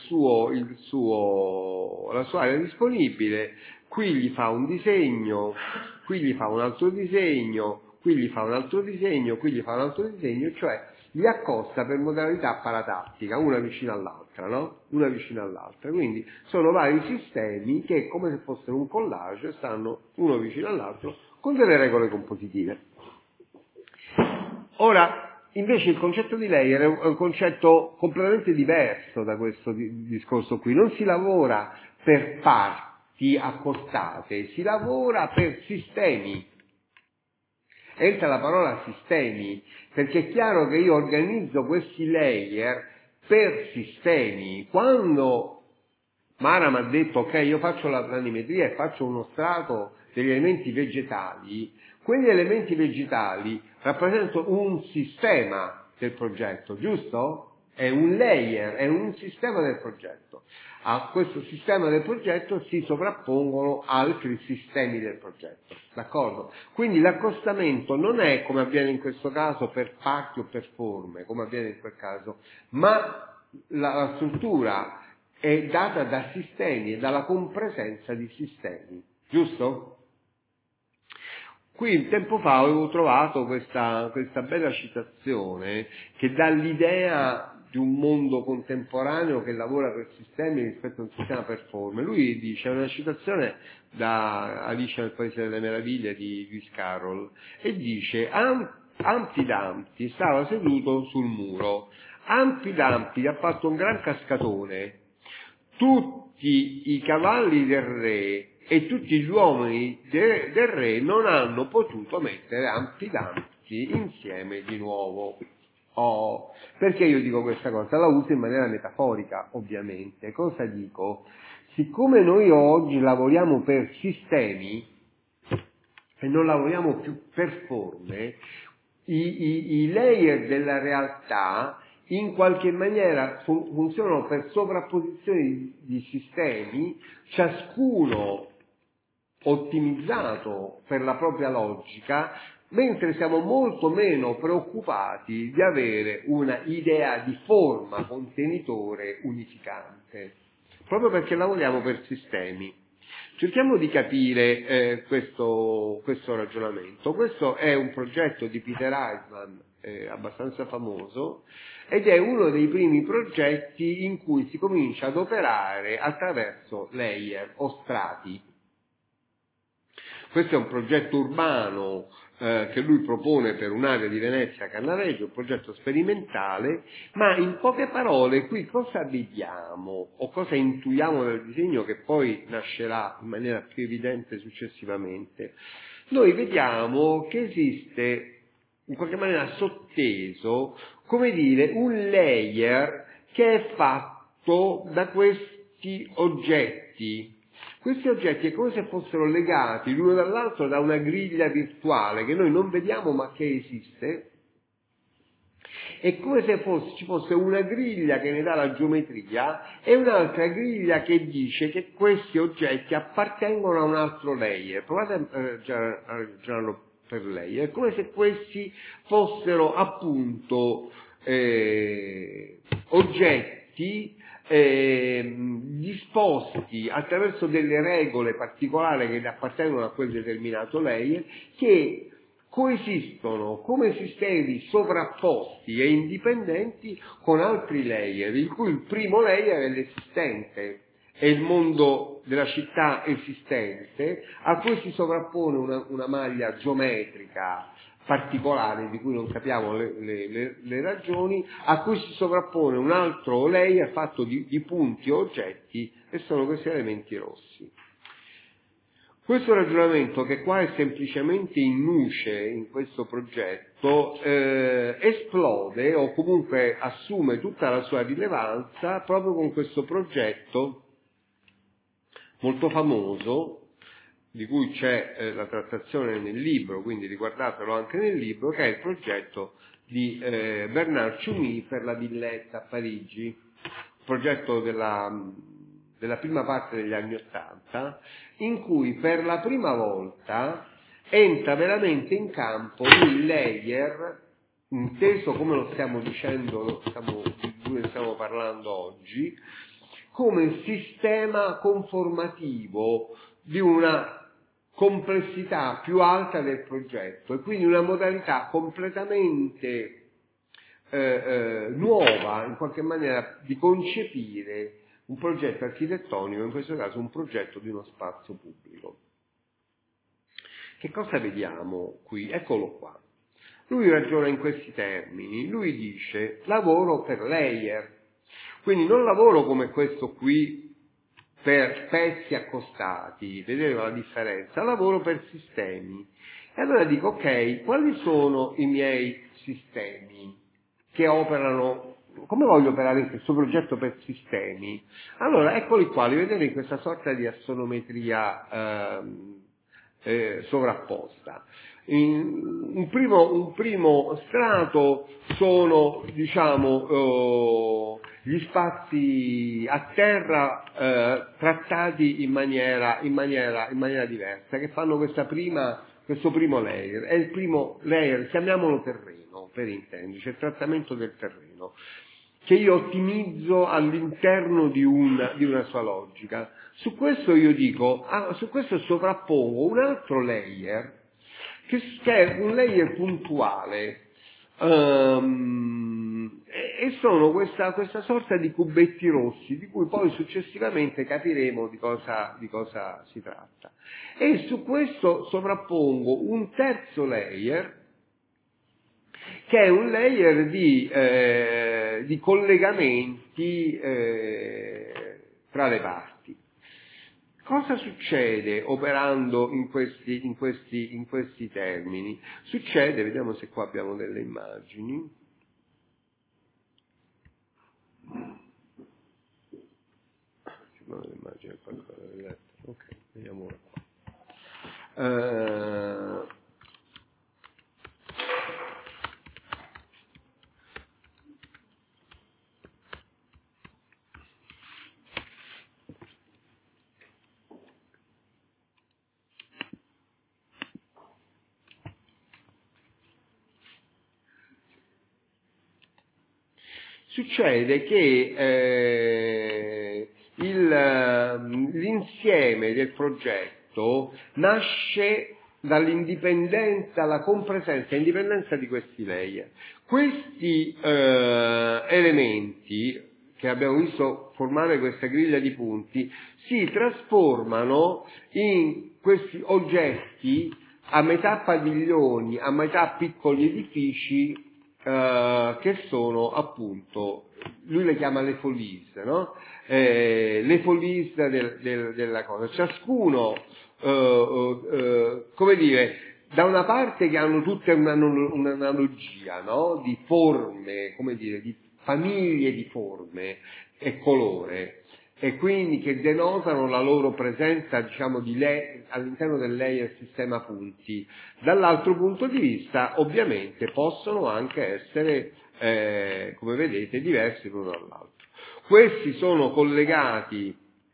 sua area disponibile, qui gli fa un disegno, qui gli fa un altro disegno, qui gli fa un altro disegno, qui gli fa un altro disegno, cioè li accosta per modalità paratattica, una vicino all'altra, no? Una vicino all'altra. Quindi sono vari sistemi che, come se fossero un collage, stanno uno vicino all'altro con delle regole compositive. Ora, invece il concetto di layer è un concetto completamente diverso da questo discorso qui. Non si lavora per parti accostate, si lavora per sistemi. entra la parola sistemi, perché è chiaro che io organizzo questi layer per sistemi. Quando Mara mi ha detto ok, io faccio la planimetria e faccio uno strato degli elementi vegetali, quegli elementi vegetali rappresentano un sistema del progetto, giusto? È un layer, è un sistema del progetto. A questo sistema del progetto si sovrappongono altri sistemi del progetto, d'accordo? Quindi l'accostamento non è, come avviene in questo caso, per parti o per forme, come avviene in quel caso, ma la struttura è data da sistemi e dalla compresenza di sistemi, giusto? Qui tempo fa avevo trovato questa bella citazione che dà l'idea di un mondo contemporaneo che lavora per sistemi rispetto a un sistema per forme. Lui dice, è una citazione da Alice nel Paese delle Meraviglie di Lewis Carroll, e dice: Humpty Dumpty stava seduto sul muro. Humpty Dumpty ha fatto un gran cascatone. Tutti i cavalli del re e tutti gli uomini del re non hanno potuto mettere Humpty Dumpty insieme di nuovo. Oh, perché io dico questa cosa? La uso in maniera metaforica, ovviamente. Cosa dico? Siccome noi oggi lavoriamo per sistemi e non lavoriamo più per forme, i layer della realtà in qualche maniera funzionano per sovrapposizioni di sistemi, ciascuno ottimizzato per la propria logica, mentre siamo molto meno preoccupati di avere una idea di forma contenitore unificante, proprio perché lavoriamo per sistemi. Cerchiamo di capire questo ragionamento. Questo è un progetto di Peter Eisman, abbastanza famoso, ed è uno dei primi progetti in cui si comincia ad operare attraverso layer o strati. Questo è un progetto urbano che lui propone per un'area di Venezia Cannaregio, un progetto sperimentale, ma in poche parole qui cosa vediamo o cosa intuiamo dal disegno che poi nascerà in maniera più evidente successivamente? Noi vediamo che esiste in qualche maniera sotteso, come dire, un layer che è fatto da questi oggetti. Questi oggetti è come se fossero legati l'uno dall'altro da una griglia virtuale che noi non vediamo ma che esiste. È come se ci fosse una griglia che ne dà la geometria e un'altra griglia che dice che questi oggetti appartengono a un altro layer. Provate a ragionarlo per lei. È come se questi fossero appunto oggetti disposti attraverso delle regole particolari che appartengono a quel determinato layer, che coesistono come sistemi sovrapposti e indipendenti con altri layer, in cui il primo layer è l'esistente, è il mondo della città esistente, a cui si sovrappone una maglia geometrica particolare di cui non capiamo le ragioni, a cui si sovrappone un altro layer fatto di punti o oggetti, e sono questi elementi rossi. Questo ragionamento, che qua è semplicemente in nuce in questo progetto, esplode o comunque assume tutta la sua rilevanza proprio con questo progetto molto famoso, di cui c'è la trattazione nel libro, quindi riguardatelo anche nel libro, che è il progetto di Bernard Tschumi per la Villetta a Parigi, progetto della prima parte degli anni *80, in cui per la prima volta entra veramente in campo il layer, inteso come lo stiamo dicendo, di cui ne stiamo parlando oggi, come sistema conformativo di una complessità più alta del progetto, e quindi una modalità completamente nuova, in qualche maniera, di concepire un progetto architettonico, in questo caso un progetto di uno spazio pubblico. Che cosa vediamo qui? Eccolo qua. Lui ragiona in questi termini, lui dice: lavoro per layer, quindi non lavoro come questo qui per pezzi accostati, vedete la differenza, lavoro per sistemi. E allora dico, ok, quali sono i miei sistemi che operano, come voglio operare in questo progetto per sistemi? Allora, eccoli qua, li vedete in questa sorta di assonometria sovrapposta. Un primo strato sono, diciamo, gli spazi a terra trattati in maniera diversa, che fanno questo primo layer. È il primo layer, chiamiamolo terreno, per intenderci, il trattamento del terreno, che io ottimizzo all'interno di una sua logica. Su questo io dico, su questo sovrappongo un altro layer, che è un layer puntuale, e sono questa sorta di cubetti rossi, di cui poi successivamente capiremo di cosa si tratta. E su questo sovrappongo un terzo layer, che è un layer di collegamenti tra le parti. Cosa succede operando in questi termini? Succede, vediamo se qua abbiamo delle immagini. Ok, vediamo qua. Succede che l'insieme del progetto nasce dall'indipendenza, la compresenza e indipendenza di questi layer. Questi elementi che abbiamo visto formare questa griglia di punti si trasformano in questi oggetti a metà padiglioni, a metà piccoli edifici, che sono appunto, lui le chiama le folies, no? Le folies della cosa. Ciascuno, come dire, da una parte che hanno tutte un'analogia, no? Di forme, come dire, di famiglie di forme e colore, e quindi che denotano la loro presenza, diciamo, all'interno del layer sistema punti. Dall'altro punto di vista, ovviamente, possono anche essere, come vedete, diversi l'uno dall'altro. Questi sono collegati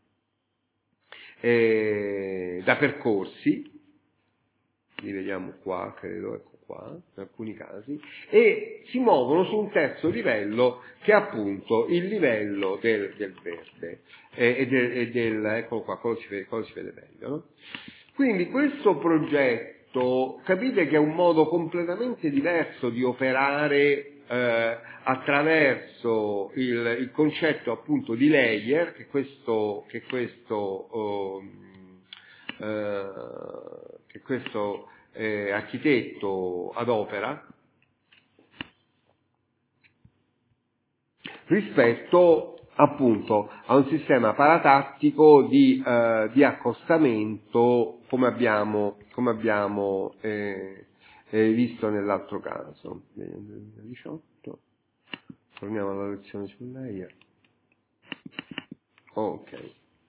da percorsi, li vediamo qua, credo, ecco qua, in alcuni casi, e si muovono su un terzo livello, che è appunto il livello del verde, eccolo qua, quello si vede meglio, no? Quindi questo progetto, capite che è un modo completamente diverso di operare attraverso il concetto appunto di layer, che questo architetto adopera, rispetto appunto a un sistema paratattico di accostamento, come abbiamo visto nell'altro caso. 18. Torniamo alla lezione sul layer. Ok.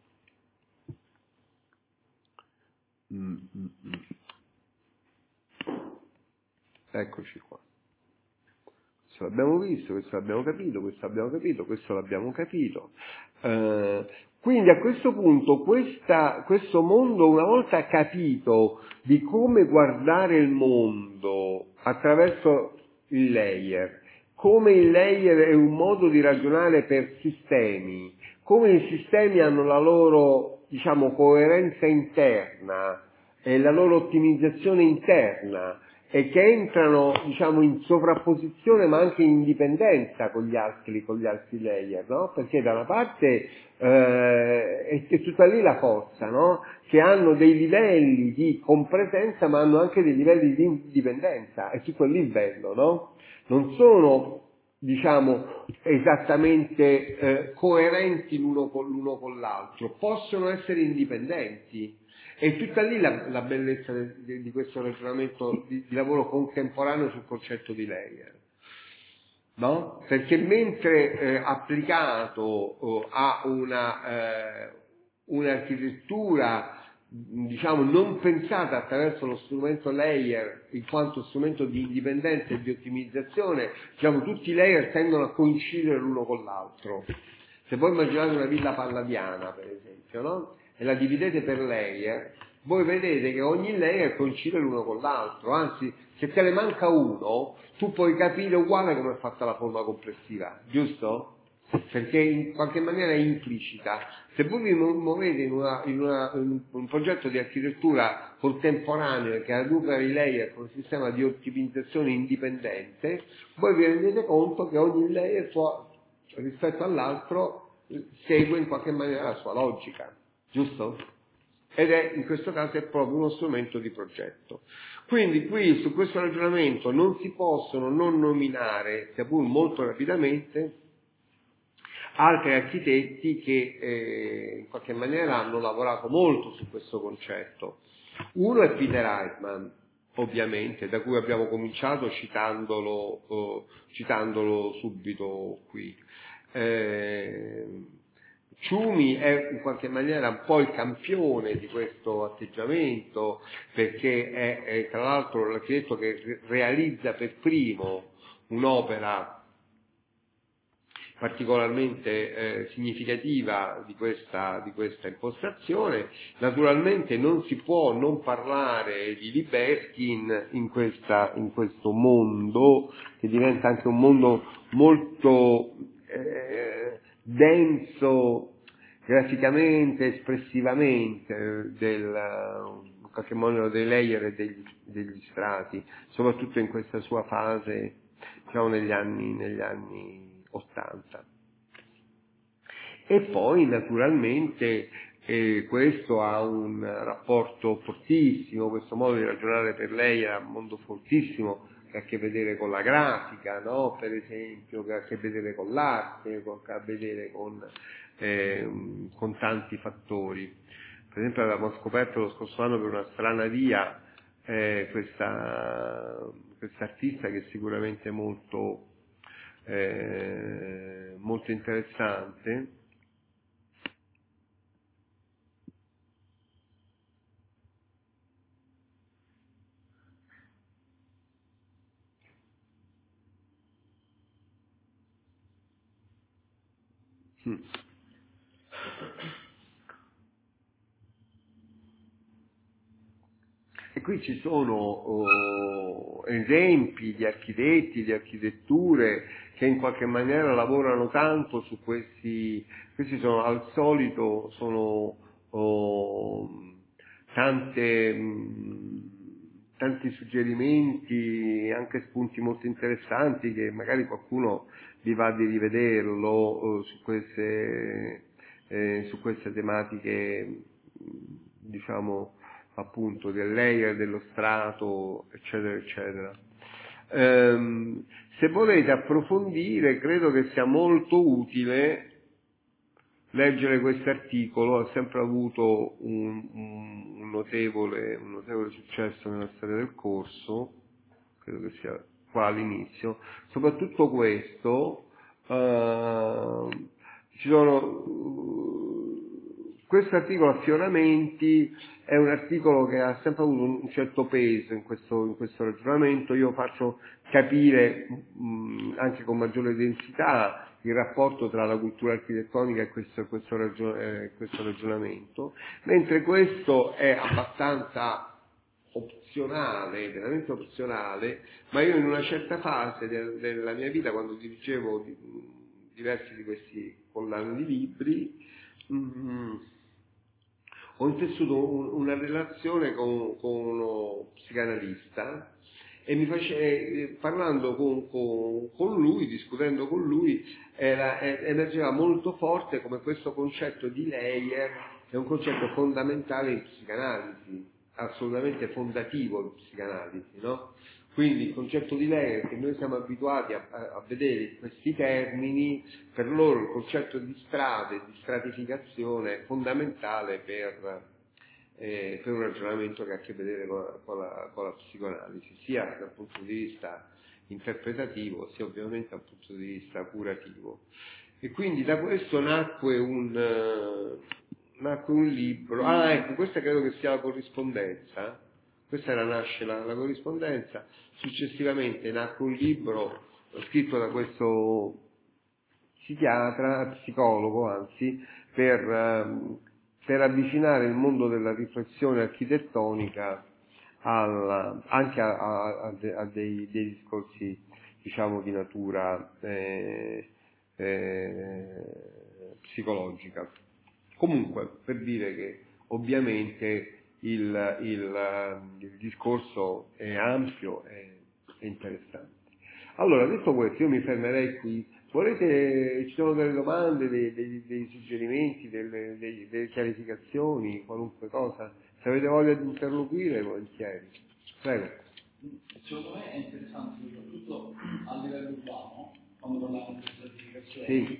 Eccoci qua. Questo l'abbiamo visto, questo l'abbiamo capito, questo l'abbiamo capito, questo l'abbiamo capito. Quindi a questo punto questo mondo, una volta capito di come guardare il mondo attraverso il layer, come il layer è un modo di ragionare per sistemi, come i sistemi hanno la loro, diciamo, coerenza interna e la loro ottimizzazione interna, e che entrano, diciamo, in sovrapposizione ma anche in indipendenza con gli altri layer, no? Perché da una parte è tutta lì la forza, no? Che hanno dei livelli di compresenza ma hanno anche dei livelli di indipendenza, è tutto lì il bello, no? Non sono, diciamo, esattamente coerenti l'uno con l'altro, possono essere indipendenti. È tutta lì la bellezza di questo ragionamento di lavoro contemporaneo sul concetto di layer, no? Perché mentre applicato a un'architettura diciamo non pensata attraverso lo strumento layer in quanto strumento di indipendenza e di ottimizzazione, diciamo tutti i layer tendono a coincidere l'uno con l'altro. Se voi immaginate una villa palladiana, per esempio, no? E la dividete per layer, voi vedete che ogni layer coincide l'uno con l'altro, anzi, se te ne manca uno, tu puoi capire uguale come è fatta la forma complessiva, giusto? Perché in qualche maniera è implicita. Se voi vi muovete in un progetto di architettura contemporaneo che raddopia i layer con un sistema di ottimizzazione indipendente, voi vi rendete conto che ogni layer rispetto all'altro segue in qualche maniera la sua logica, giusto? Ed è, in questo caso, è proprio uno strumento di progetto. Quindi qui, su questo ragionamento, non si possono non nominare, sia pur molto rapidamente, altri architetti che in qualche maniera hanno lavorato molto su questo concetto. Uno è Peter Eichmann, ovviamente, da cui abbiamo cominciato citandolo subito qui. Tschumi è in qualche maniera un po' il campione di questo atteggiamento, perché è tra l'altro l'architetto che realizza per primo un'opera particolarmente significativa di questa impostazione. Naturalmente non si può non parlare di Libeskind in questo mondo, che diventa anche un mondo molto denso graficamente, espressivamente, in qualche modo dei layer e degli strati, soprattutto in questa sua fase, diciamo negli anni 80. E poi naturalmente questo ha un rapporto fortissimo, questo modo di ragionare per lei ha un mondo fortissimo che ha a che vedere con la grafica, no? Per esempio, che ha a che vedere con l'arte, che ha a vedere con tanti fattori. Per esempio avevamo scoperto lo scorso anno per una strana via questa artista che è sicuramente molto interessante. E qui ci sono esempi di architetti, di architetture che in qualche maniera lavorano tanto su questi sono al solito tanti suggerimenti, anche spunti molto interessanti che magari qualcuno vi va di rivederlo su queste tematiche, diciamo, appunto del layer, dello strato, eccetera, eccetera. Se volete approfondire, credo che sia molto utile leggere questo articolo, ha sempre avuto un notevole successo nella storia del corso, credo che sia qua all'inizio. Soprattutto questo, questo articolo Affioramenti è un articolo che ha sempre avuto un certo peso in questo ragionamento. Io faccio capire anche con maggiore densità il rapporto tra la cultura architettonica e questo ragionamento, mentre questo è abbastanza opzionale, veramente opzionale, ma io in una certa fase della mia vita, quando dirigevo diversi di questi collane di libri, ho intessuto una relazione con uno psicanalista e parlando con lui, discutendo con lui, emergeva molto forte come questo concetto di layer è un concetto fondamentale in psicanalisi, assolutamente fondativo in psicanalisi, no? Quindi il concetto di layer che noi siamo abituati a vedere in questi termini, per loro il concetto di strade, di stratificazione è fondamentale per per un ragionamento che ha a che vedere con la psicoanalisi, sia dal punto di vista interpretativo, sia ovviamente dal punto di vista curativo. E quindi da questo nacque un libro. Ecco, questa credo che sia la corrispondenza. Questa nasce la corrispondenza. Successivamente nacque un libro scritto da questo psicologo, anzi, per avvicinare il mondo della riflessione architettonica anche a dei discorsi, diciamo, di natura psicologica. Comunque, per dire che ovviamente il discorso è ampio e interessante. Allora, detto questo, io mi fermerei qui. Ci sono delle domande, dei suggerimenti, delle chiarificazioni, qualunque cosa? Se avete voglia di interloquire, volentieri. Prego. Secondo me è interessante soprattutto a livello urbano, quando parliamo di stratificazione, Sì.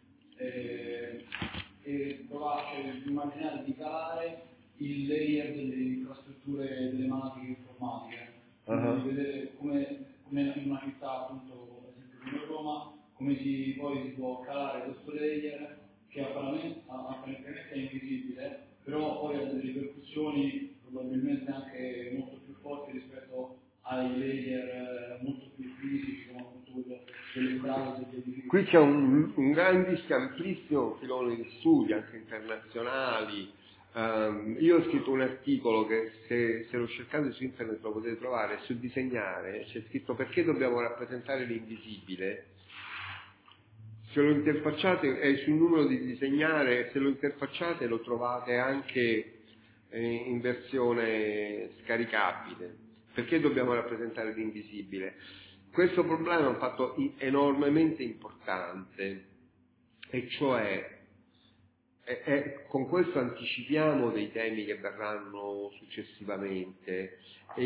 E provarci ad immaginare di calare il layer delle infrastrutture telematiche e informatiche, quindi vedere come in una città, appunto, ad esempio come Roma, come poi si può calare questo layer che apparentemente è invisibile, però poi ha delle ripercussioni probabilmente anche molto più forti rispetto ai layer molto più fisici, come appunto quello delle strade, degli edifici. Qui c'è un grandissimo, amplissimo filone di studi, anche internazionali. Io ho scritto un articolo che se lo cercate su internet lo potete trovare, sul disegnare, c'è scritto perché dobbiamo rappresentare l'invisibile. Se lo interfacciate è sul numero di disegnare, se lo interfacciate lo trovate anche in versione scaricabile. Perché dobbiamo rappresentare l'invisibile? Questo problema è un fatto enormemente importante, e cioè con questo anticipiamo dei temi che verranno successivamente.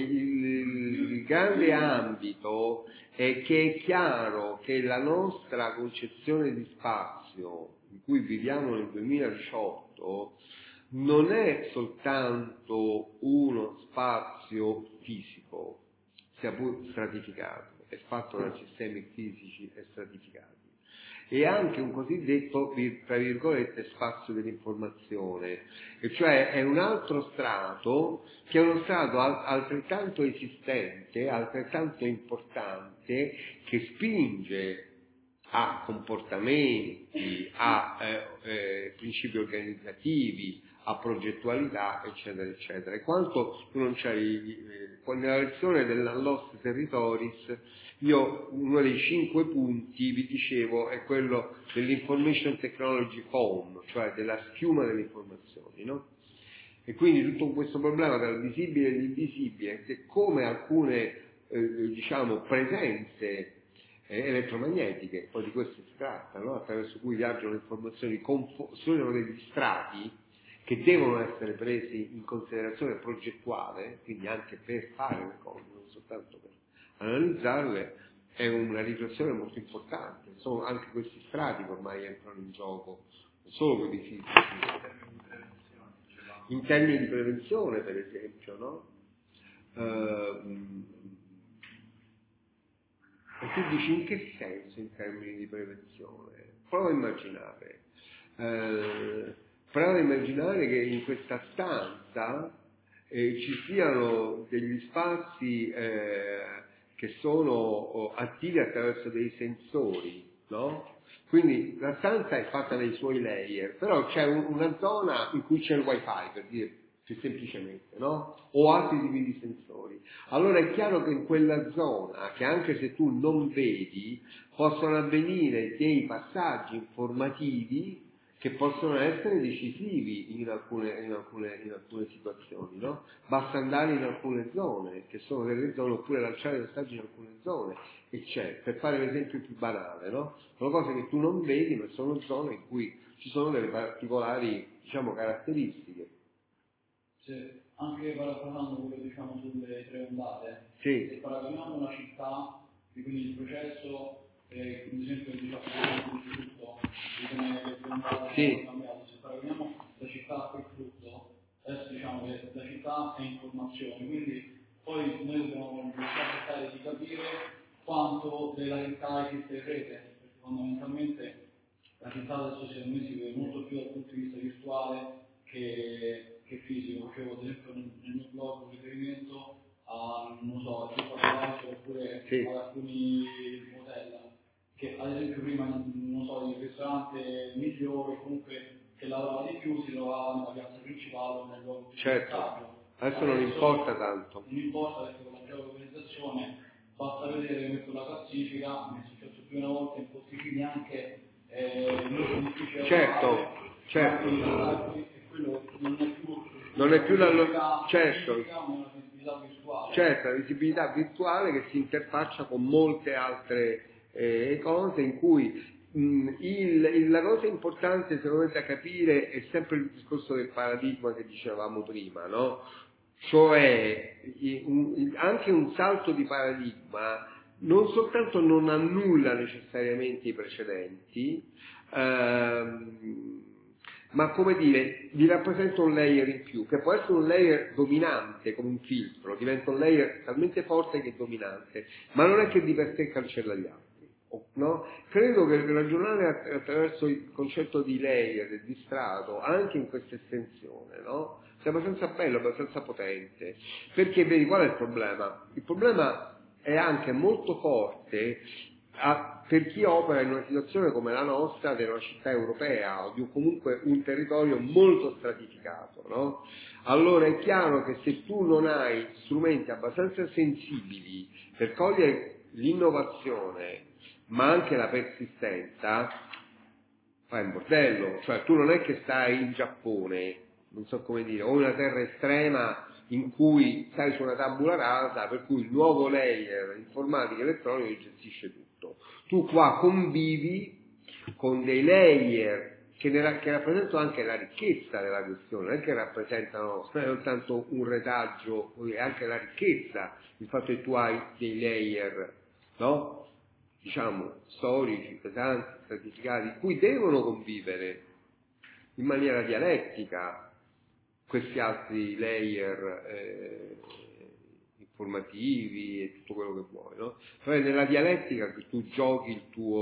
Il grande ambito è che è chiaro che la nostra concezione di spazio, in cui viviamo nel 2018, non è soltanto uno spazio fisico, sia pur stratificato, è fatto da sistemi fisici e stratificati. E anche un cosiddetto, tra virgolette, spazio dell'informazione, e cioè è un altro strato che è uno strato altrettanto esistente, altrettanto importante, che spinge a comportamenti, a principi organizzativi, a progettualità, eccetera, eccetera. E quanto tu non c'hai, nella lezione della Lost Territories, io uno dei 5 punti, vi dicevo, è quello dell'information technology foam, cioè della schiuma delle informazioni, no? E quindi tutto questo problema tra il visibile e l'invisibile, che come alcune, diciamo, presenze elettromagnetiche, poi di questo si tratta, no? Attraverso cui viaggiano le informazioni, sono degli strati che devono essere presi in considerazione progettuale, quindi anche per fare le cose, non soltanto per analizzarle, è una riflessione molto importante. Sono anche questi strati che ormai entrano in gioco, non solo quelli fisici, in termini di prevenzione, per esempio, no? E tu dici in che senso in termini di prevenzione? Prova a immaginare che in questa stanza ci siano degli spazi che sono attivi attraverso dei sensori, no? Quindi la stanza è fatta dei suoi layer, però c'è una zona in cui c'è il wifi, per dire più semplicemente, no? O altri tipi di sensori. Allora è chiaro che in quella zona, che anche se tu non vedi, possono avvenire dei passaggi informativi che possono essere decisivi in alcune situazioni, no? Basta andare in alcune zone, che sono delle zone, oppure lanciare messaggi in alcune zone, e c'è, per fare l'esempio più banale, no? Sono cose che tu non vedi, ma sono zone in cui ci sono delle particolari, diciamo, caratteristiche. Sì, anche parafrasando quello, diciamo, sulle 3 ondate, sì. Se paragoniamo una città, e quindi il processo, ad esempio, diciamo, frutto, di come le 3 ondate sì. sono cambiate, se paragoniamo la città a quel frutto, adesso diciamo che la città è informazione, quindi poi noi dobbiamo cercare di capire quanto della città esiste in rete, perché fondamentalmente la città adesso secondo me si vede molto più dal punto di vista virtuale che fisico. Facevo ad esempio nel mio blog un riferimento a, non so, a TripAdvisor oppure ad alcuni hotel, che ad esempio prima, non so, il ristorante migliore, comunque che lavorava di più, si trovava nella piazza principale o nel luogo più certo. Adesso non importa tanto. Non importa, perché con la geolocalizzazione basta vedere la classifica, mi è successo più una volta in posti neanche molto difficile. Certo. E quello non è più la certo. Una visibilità virtuale. Certo, la visibilità virtuale che si interfaccia con molte altre cose in cui la cosa importante secondo me da capire è sempre il discorso del paradigma che dicevamo prima, no? Cioè anche un salto di paradigma non soltanto non annulla necessariamente i precedenti, ma come dire, vi rappresenta un layer in più, che può essere un layer dominante come un filtro, diventa un layer talmente forte che è dominante, ma non è che di per sé cancella gli altri. No? Credo che ragionare attraverso il concetto di layer e di strato, anche in questa estensione, no? Sia abbastanza bello, abbastanza potente, perché vedi qual è il problema? Il problema è anche molto forte per chi opera in una situazione come la nostra, di una città europea o di comunque un territorio molto stratificato, no? Allora è chiaro che se tu non hai strumenti abbastanza sensibili per cogliere l'innovazione ma anche la persistenza, fai un bordello. Cioè tu non è che stai in Giappone, non so come dire, o in una terra estrema in cui stai su una tabula rasa, per cui il nuovo layer informatico elettronico gestisce tutto. Tu qua convivi con dei layer che rappresentano anche la ricchezza della questione, non è che rappresentano soltanto un retaggio, è anche la ricchezza, il fatto che tu hai dei layer, no? Diciamo, storici, pesanti, stratificati, cui devono convivere in maniera dialettica questi altri layer informativi e tutto quello che vuoi, no? Però è nella dialettica che tu giochi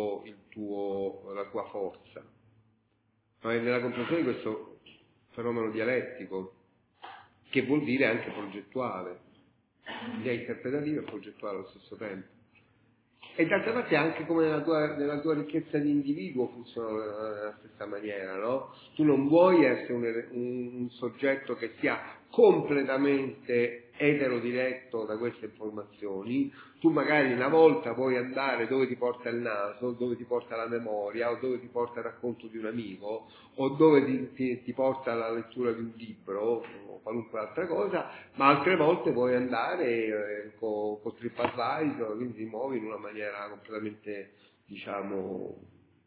la tua forza, ma è nella comprensione di questo fenomeno dialettico, che vuol dire anche progettuale, l'idea interpretativa e progettuale allo stesso tempo. E d'altra parte anche come nella tua ricchezza di individuo funziona nella stessa maniera, no? Tu non vuoi essere un soggetto che sia completamente eterodiretto da queste informazioni, tu magari una volta vuoi andare dove ti porta il naso, dove ti porta la memoria, o dove ti porta il racconto di un amico, o dove ti porta la lettura di un libro, o qualunque altra cosa, ma altre volte vuoi andare con TripAdvisor, quindi ti muovi in una maniera completamente, diciamo,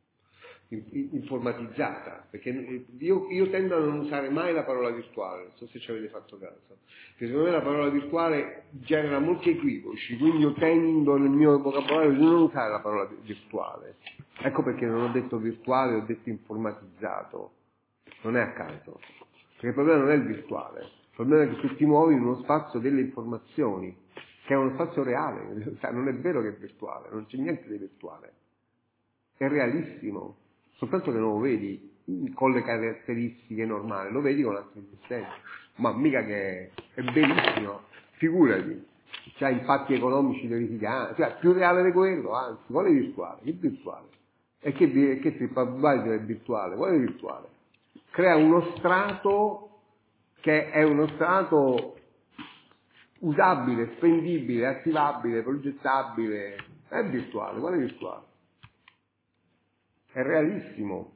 informatizzata, perché io tendo a non usare mai la parola virtuale, non so se ci avete fatto caso, perché secondo me la parola virtuale genera molti equivoci, quindi io tendo nel mio vocabolario di non usare la parola virtuale. Ecco perché non ho detto virtuale, ho detto informatizzato, non è a caso, perché il problema non è il virtuale, il problema è che tu ti muovi in uno spazio delle informazioni, che è uno spazio reale, in realtà non è vero che è virtuale, non c'è niente di virtuale, è realissimo. Soltanto che non lo vedi con le caratteristiche normali, lo vedi con l'altra esistenza. Ma mica che è bellissimo, figurati, c'ha impatti economici verificati, cioè più reale di quello, anzi, quale virtuale? Che virtuale? E che TripAdvisor è virtuale? Quale virtuale? Crea uno strato che è uno strato usabile, spendibile, attivabile, progettabile, è virtuale, quale virtuale? È realissimo.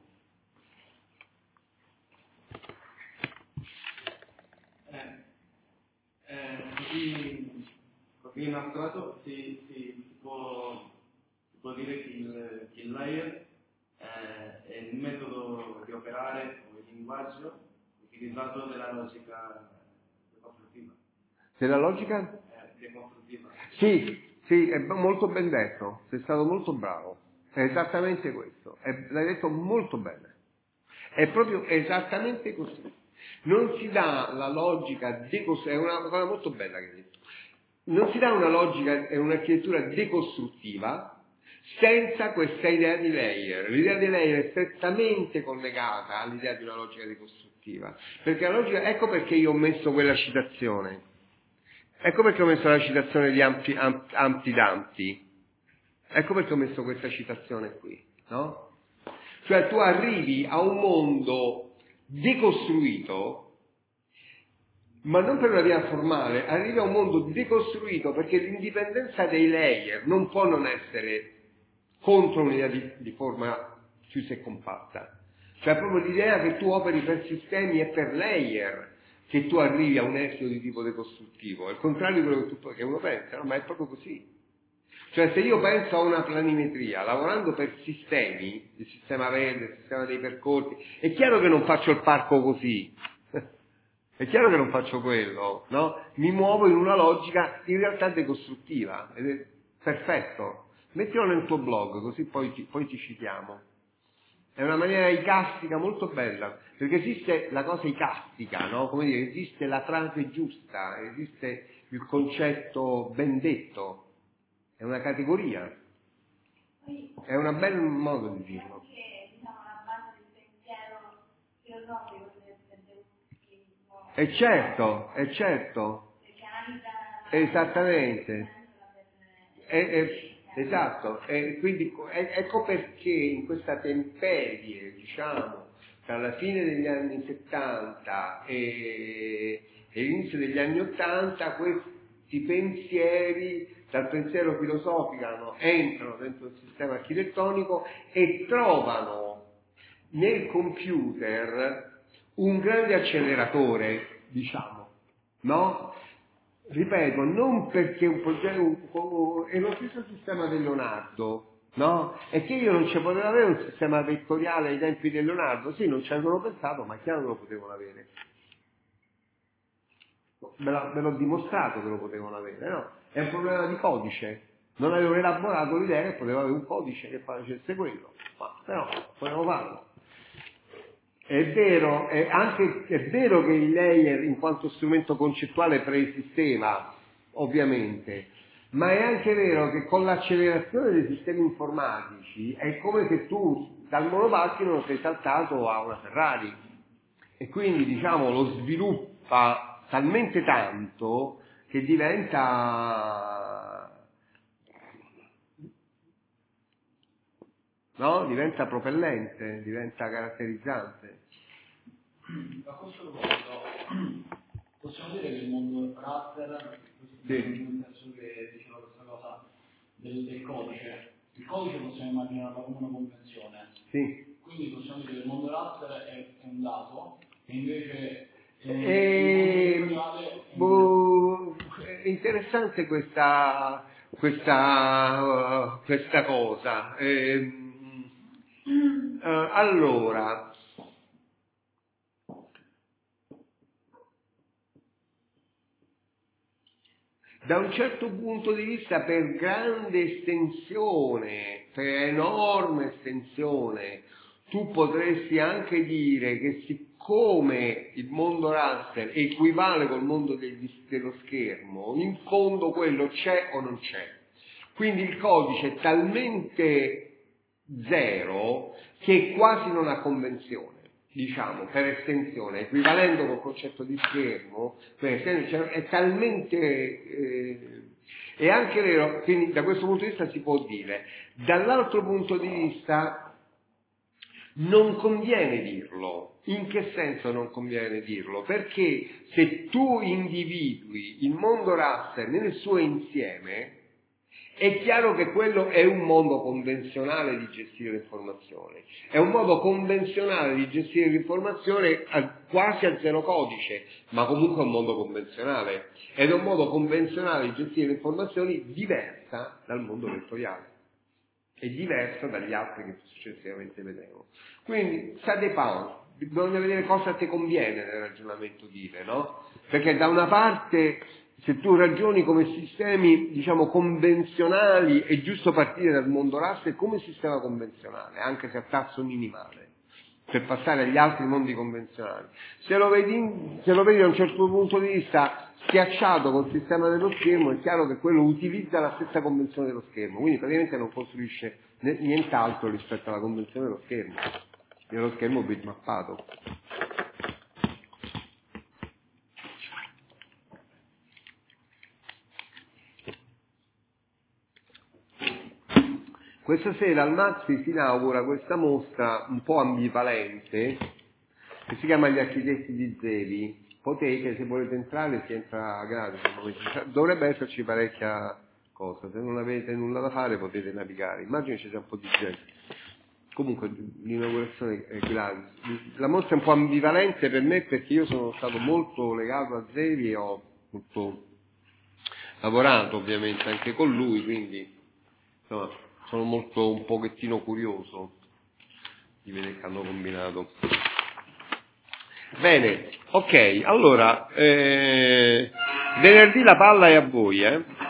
Così in astratto si può dire che il layer è il metodo di operare o il linguaggio utilizzato della logica decostruttiva. Della logica? Decostruttiva. Sì, è molto ben detto, sei stato molto bravo. È esattamente questo, l'hai detto molto bene. È proprio esattamente così. non si dà la logica è una cosa molto bella che hai detto, non si dà una logica e un'architettura decostruttiva senza questa idea di layer. L'idea di layer è strettamente collegata all'idea di una logica decostruttiva, perché la logica, ecco perché io ho messo quella citazione, ecco perché ho messo la citazione di Humpty Dumpty, ecco perché ho messo questa citazione qui, no? Cioè tu arrivi a un mondo decostruito, ma non per una via formale, arrivi a un mondo decostruito perché l'indipendenza dei layer non può non essere contro un'idea di forma chiusa e compatta. Cioè proprio l'idea che tu operi per sistemi e per layer che tu arrivi a un esito di tipo decostruttivo, è il contrario di quello che uno pensa, no? Ma è proprio così. Cioè se io penso a una planimetria lavorando per sistemi, il sistema verde, il sistema dei percorsi, è chiaro che non faccio il parco così, è chiaro che non faccio quello, no? Mi muovo in una logica in realtà decostruttiva, ed è perfetto. Mettilo nel tuo blog, così poi ti citiamo. È una maniera icastica molto bella, perché esiste la cosa icastica, no? Come dire, esiste la frase giusta, esiste il concetto ben detto. È una categoria, è un bel modo di dirlo. Anche, diciamo, la base del pensiero filosofico del deusismo. È certo. Perché analizza Esattamente. Esatto. E quindi ecco perché in questa temperie, diciamo, tra la fine degli anni 70 e l'inizio degli anni 80, questi pensieri dal pensiero filosofico entrano dentro il sistema architettonico e trovano nel computer un grande acceleratore, diciamo, no? Ripeto, non perché un progetto è lo stesso sistema del Leonardo, no? È che io non ci potevo avere un sistema vettoriale ai tempi del Leonardo, sì, non ci avevano pensato, ma è chiaro che lo potevano avere. Ve l'ho dimostrato che lo potevano avere, no? È un problema di codice. Non avevo elaborato l'idea che poteva avere un codice che facesse quello, ma però potevamo farlo. È vero che il layer in quanto strumento concettuale preesisteva, ovviamente, ma è anche vero che con l'accelerazione dei sistemi informatici è come se tu dal monopattino sei saltato a una Ferrari e quindi, diciamo, lo sviluppa talmente tanto che diventa propellente, diventa caratterizzante. A questo proposito, possiamo dire che il mondo raster, nel senso che diceva questa cosa del codice, il codice possiamo immaginarlo come una convenzione. Sì. Quindi possiamo dire che il mondo raster è un dato e invece è interessante questa cosa. Allora, da un certo punto di vista, per grande estensione, per enorme estensione, tu potresti anche dire che siccome il mondo raster equivale col mondo dello schermo, in fondo quello c'è o non c'è. Quindi il codice è talmente zero che quasi non ha convenzione, diciamo, per estensione, equivalendo col concetto di schermo, è talmente... è anche vero, quindi da questo punto di vista si può dire. Dall'altro punto di vista non conviene dirlo. In che senso non conviene dirlo? Perché se tu individui il mondo raster nel suo insieme, è chiaro che quello è un modo convenzionale di gestire l'informazione, è un modo convenzionale di gestire l'informazione quasi a zero codice, ma comunque è un modo convenzionale, ed è un modo convenzionale di gestire le informazioni diversa dal mondo vettoriale, è diversa dagli altri che successivamente vedremo. Quindi, ça dépend, bisogna vedere cosa ti conviene nel ragionamento dire, no? Perché da una parte, se tu ragioni come sistemi, diciamo, convenzionali, è giusto partire dal mondo raster come sistema convenzionale, anche se a tasso minimale. per passare agli altri mondi convenzionali. Se lo vedi da un certo punto di vista schiacciato col sistema dello schermo, è chiaro che quello utilizza la stessa convenzione dello schermo, quindi praticamente non costruisce nient'altro rispetto alla convenzione dello schermo bitmappato. Questa sera al Mazzi si inaugura questa mostra un po' ambivalente che si chiama Gli architetti di Zevi. Potete, se volete entrare, si entra gratis, dovrebbe esserci parecchia cosa, se non avete nulla da fare potete navigare, immagino ci sia un po' di gente. Comunque l'inaugurazione è gratis. La mostra è un po' ambivalente per me perché io sono stato molto legato a Zevi e ho molto lavorato ovviamente anche con lui, quindi insomma sono molto un pochettino curioso di vedere che hanno combinato. Bene, ok, allora venerdì la palla è a voi,